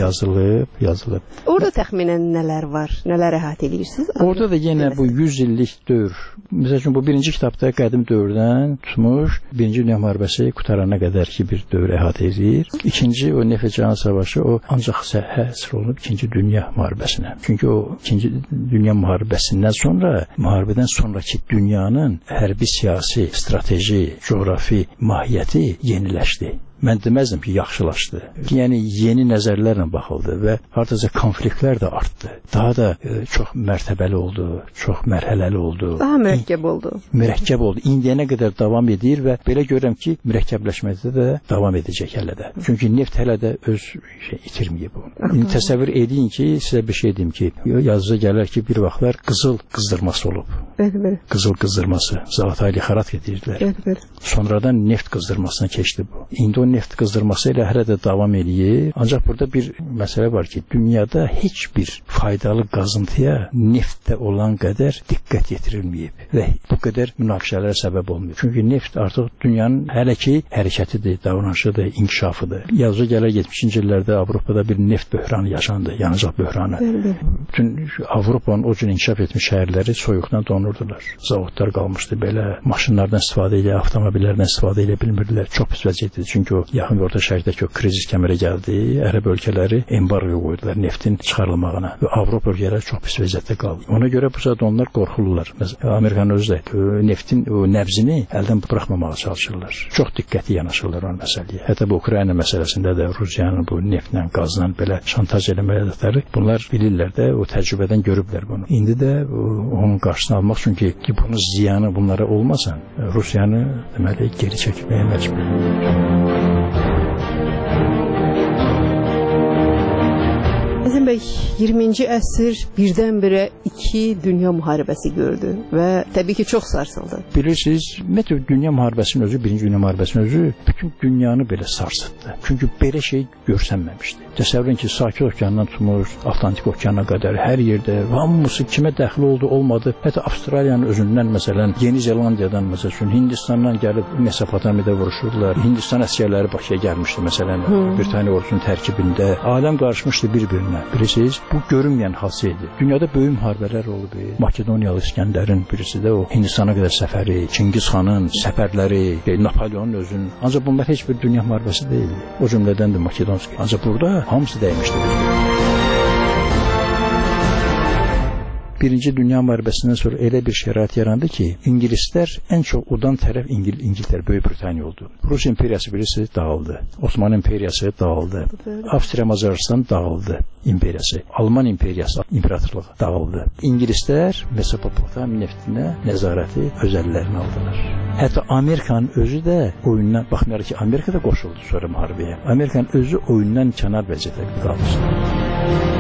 yazılıb. Orada təxminən nələr var, nələr əhatə edirsiniz? Orada da yenə bu 100 illik dövr. Məsəl üçün bu birinci kitabda qədim dövrdən tutmuş, Birinci Dünya müharibəsi qutarana qədər ki bir dövr əhatə edir. İkinci o Neft və Cahan Savaşı o ancaq həsr olunub İkinci Dünya müharibəsinə. Çünki o İkinci Dünya müharibəsindən sonra, müharibədən sonraki dünyanın hərbi, siyasi, strateji, coğrafi mahiyyəti yeniləşdi. Mən deməzdim ki, yaxşılaşdı. Yəni, yeni nəzərlərlə baxıldı və hardasa konfliktlər də artdı. Daha da çox mərtəbəli oldu, çox mərhələli oldu. Daha mürəkkəb oldu. Mürəkkəb oldu. İndiyənə qədər davam edir və belə görürəm ki, mürəkkəbləşməkdə də davam edəcək hələ də. Çünki neft hələ də öz itirməyib. İndi təsəvvür edin ki, sizə bir şey deyim ki, yazıca gələr ki, bir vaxtlar qızıl qızdırması olub. Bəli. Qızıl qızdırması. Zavataylı xarat edirdilər. Bəli. Sonradan neft qızdırmasına keçdi bu. İndi o neft qızdırması ilə hələ də davam edir. Ancaq burada bir məsələ var ki, dünyada heç bir faydalı qazıntıya neftdə olan qədər diqqət yetirilməyib və bu qədər münaqişələrə səbəb olmuyor. Çünki neft artıq dünyanın hələ ki hərəkətidir, davranışıdır, inkişafıdır. Yazıca gələr 70-ci illərdə Avropada bir neft böhranı yaşandı, yanacaq böhranı. Bütün Avropanın o cür inkişaf etmiş şəhərləri soyuqdan donurdular. Zavodlar qalmışdı belə, maşınlardan istifadə edə, avtomobillərdən istifadə edə bilmirdilər. Çox pis vəziyyətdir. Çünki o yaxın orta şərqdəki o krizis kəmərə gəldi. Ərəb ölkələri embargo qoydular neftin çıxarılmağına və Avropa ölkələri çox pis vəziyyətdə qaldı. Ona görə bu saat onlar qorxurlar. Amerikanın özü də neftin o nəbzini əldən buraxmamağa çalışırlar. Çox diqqətli yanaşırlar o məsələyə. Hətta bu Ukrayna məsələsində də Rusiyanın bu neftlə, qazla belə şantaj eləməkləri bunlar bilirlər də, o təcrübədən görüblər bunu. İndi də onun qarşısını almaq üçün ki, bunun ziyanı bunlara olmasın, Rusiyanı deməli geri çəkməyə məcbur. Əzim bəy, 20-ci əsr birdən-birə 2 dünya müharibəsi gördü və təbii ki, çox sarsıldı. Bilirsiniz, ümumiyyətlə dünya müharibəsinin özü, Birinci Dünya müharibəsinin özü bütün dünyanı belə sarsıtdı. Çünki belə şey görsənməmişdi. Təsəvvürün ki, Sakit okeandan tutmuş, Atlantik okeana qədər hər yerdə hamısı kimə dəxli oldu, olmadı. Hətta Avstraliyanın özündən, məsələn, Yeni Zelandiyadan, məsələn, Hindistandan gəlib Mesopotamiyada vuruşurdular. Hindistan əsgərləri Bakıya gəlmişdi, məsələn, Britaniya ordusunun tərkibində. Aləm qarışmışdı bir-birinə. Bilirsiniz, bu görünməyən hadisə idi. Dünyada böyük müharibələr olub. Makedoniyalı İskəndərin birisi də o Hindistana qədər səfəri, Çingiz xanın səfərləri, Napoleonun özünün. Ancaq bunlar heç bir dünya müharibəsi deyildi. O cümlədən də Makedonski. Ancaq burada hamısı dəymişdi. Birinci Dünya müharibəsindən sonra elə bir şərait yarandı ki, İngilislər ən çox udan tərəf İngiltərə, Böyük Britaniya oldu. Rus imperiyası birisi dağıldı. Osmanlı imperiyası dağıldı. Avstriya-Macaristan dağıldı imperiyası. Alman imperiyası, imperatorluğu dağıldı. İngilislər Mesopotamiya neftinə nəzarəti öz əllərinə aldılar. Hətta Amerikanın özü də oyundan, baxmayaraq ki, Amerika da qoşuldu sonra müharibəyə. Amerikanın özü oyundan kənar vəziyyətdə qalmışdı.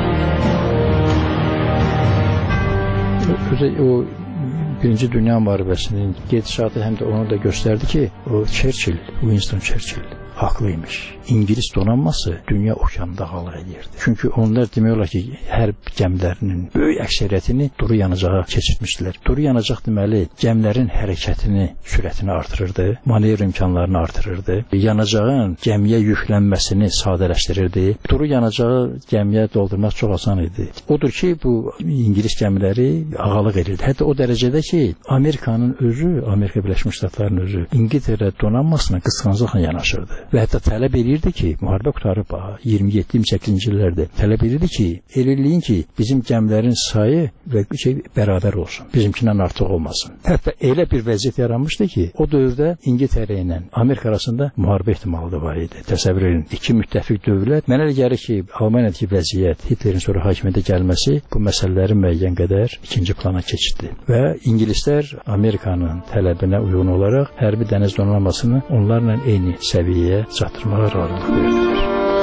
O Birinci Dünya müharibəsinin gedişatı həm də onu da göstərdi ki, o Churchill, Winston Churchill haqlıymış. İngilis donanması dünya okeanında hala edirdi. Çünki onlar demək olar ki, hərb gəmilərinin böyük əksəriyyətini duru yanacağa keçirtmişdilər. Duru yanacaq deməli, gəmilərin hərəkətini, sürətini artırırdı, manevr imkanlarını artırırdı, yanacağın gəmiyə yüklənməsini sadələşdirirdi. Duru yanacağı gəmiyə doldurmaq çox asan idi. Odur ki, bu İngilis gəmiləri ağalıq edirdi. Hətta o dərəcədə ki, Amerikanın özü, Amerika Birləşmiş Ştatlarının özü İngiltərə donanmasına qısqanclıqla yanaşırdı. Və hətta tələb edirdi ki, müharibə qutarıb 27-28-ci illərdə tələb edirdi ki, eləyin ki, bizim gəmilərin sayı və bərabər olsun. Bizimkindən artıq olmasın. Hətta elə bir vəziyyət yaranmışdı ki, o dövrdə İngiltərə ilə Amerika arasında müharibə ehtimalı da var idi. Təsəvvür edin, iki müttəfiq dövlət. Mənə elə gəlir ki, Almaniyadakı vəziyyət, Hitlerin sonra hakimiyyətə gəlməsi bu məsələləri müəyyən qədər ikinci plana keçirdi. Və İngilislər Amerikanın tələbinə uyğun olaraq hərbi dəniz donanmasını onlarla eyni səviyyəyə çatdırmağa razılıq verdilər.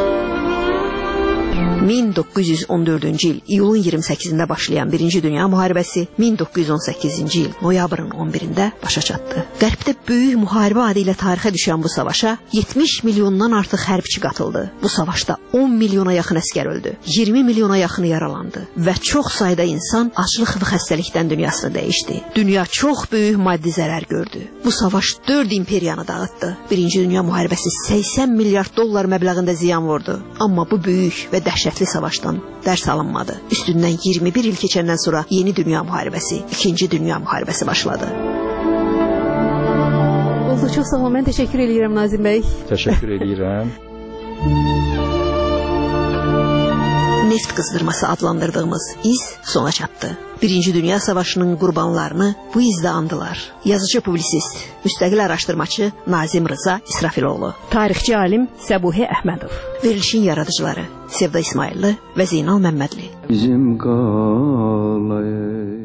1914-cü il iyulun 28-də başlayan 1-ci Dünya müharibəsi 1918-ci il noyabrın 11-də başa çatdı. Qərbdə böyük müharibə adı ilə tarixə düşən bu savaşa 70 milyondan artıq hərbçi qatıldı. Bu savaşda 10 milyona yaxın əsgər öldü, 20 milyona yaxını yaralandı və çox sayda insan aclıq və xəstəlikdən dünyasını dəyişdi. Dünya çox böyük maddi zərər gördü. Bu savaş 4 imperiyanı dağıtdı. 1-ci Dünya müharibəsi 80 milyard dollar məbləğində ziyan vurdu. Amma bu böyük və dəhşətli savaşdan dərs alınmadı. Üstündən 21 il keçəndən sonra yeni dünya müharibəsi, 2-ci dünya müharibəsi başladı. Oldu, çox sağ olun. Mən təşəkkür edirəm Nazim bəy. Təşəkkür edirəm. Neft qızdırması adlandırdığımız iz sona çatdı. 1-ci Dünya Savaşının qurbanlarını bu izdə andılar. Yazıcı publisist, müstəqil araşdırmaçı Nazim Rıza İsrafiloğlu. Tarixçi alim Səbuhi Əhmədov. Verilişin yaradıcıları Sevda İsmailli və Zeynal Məmmədli. Bizim qalay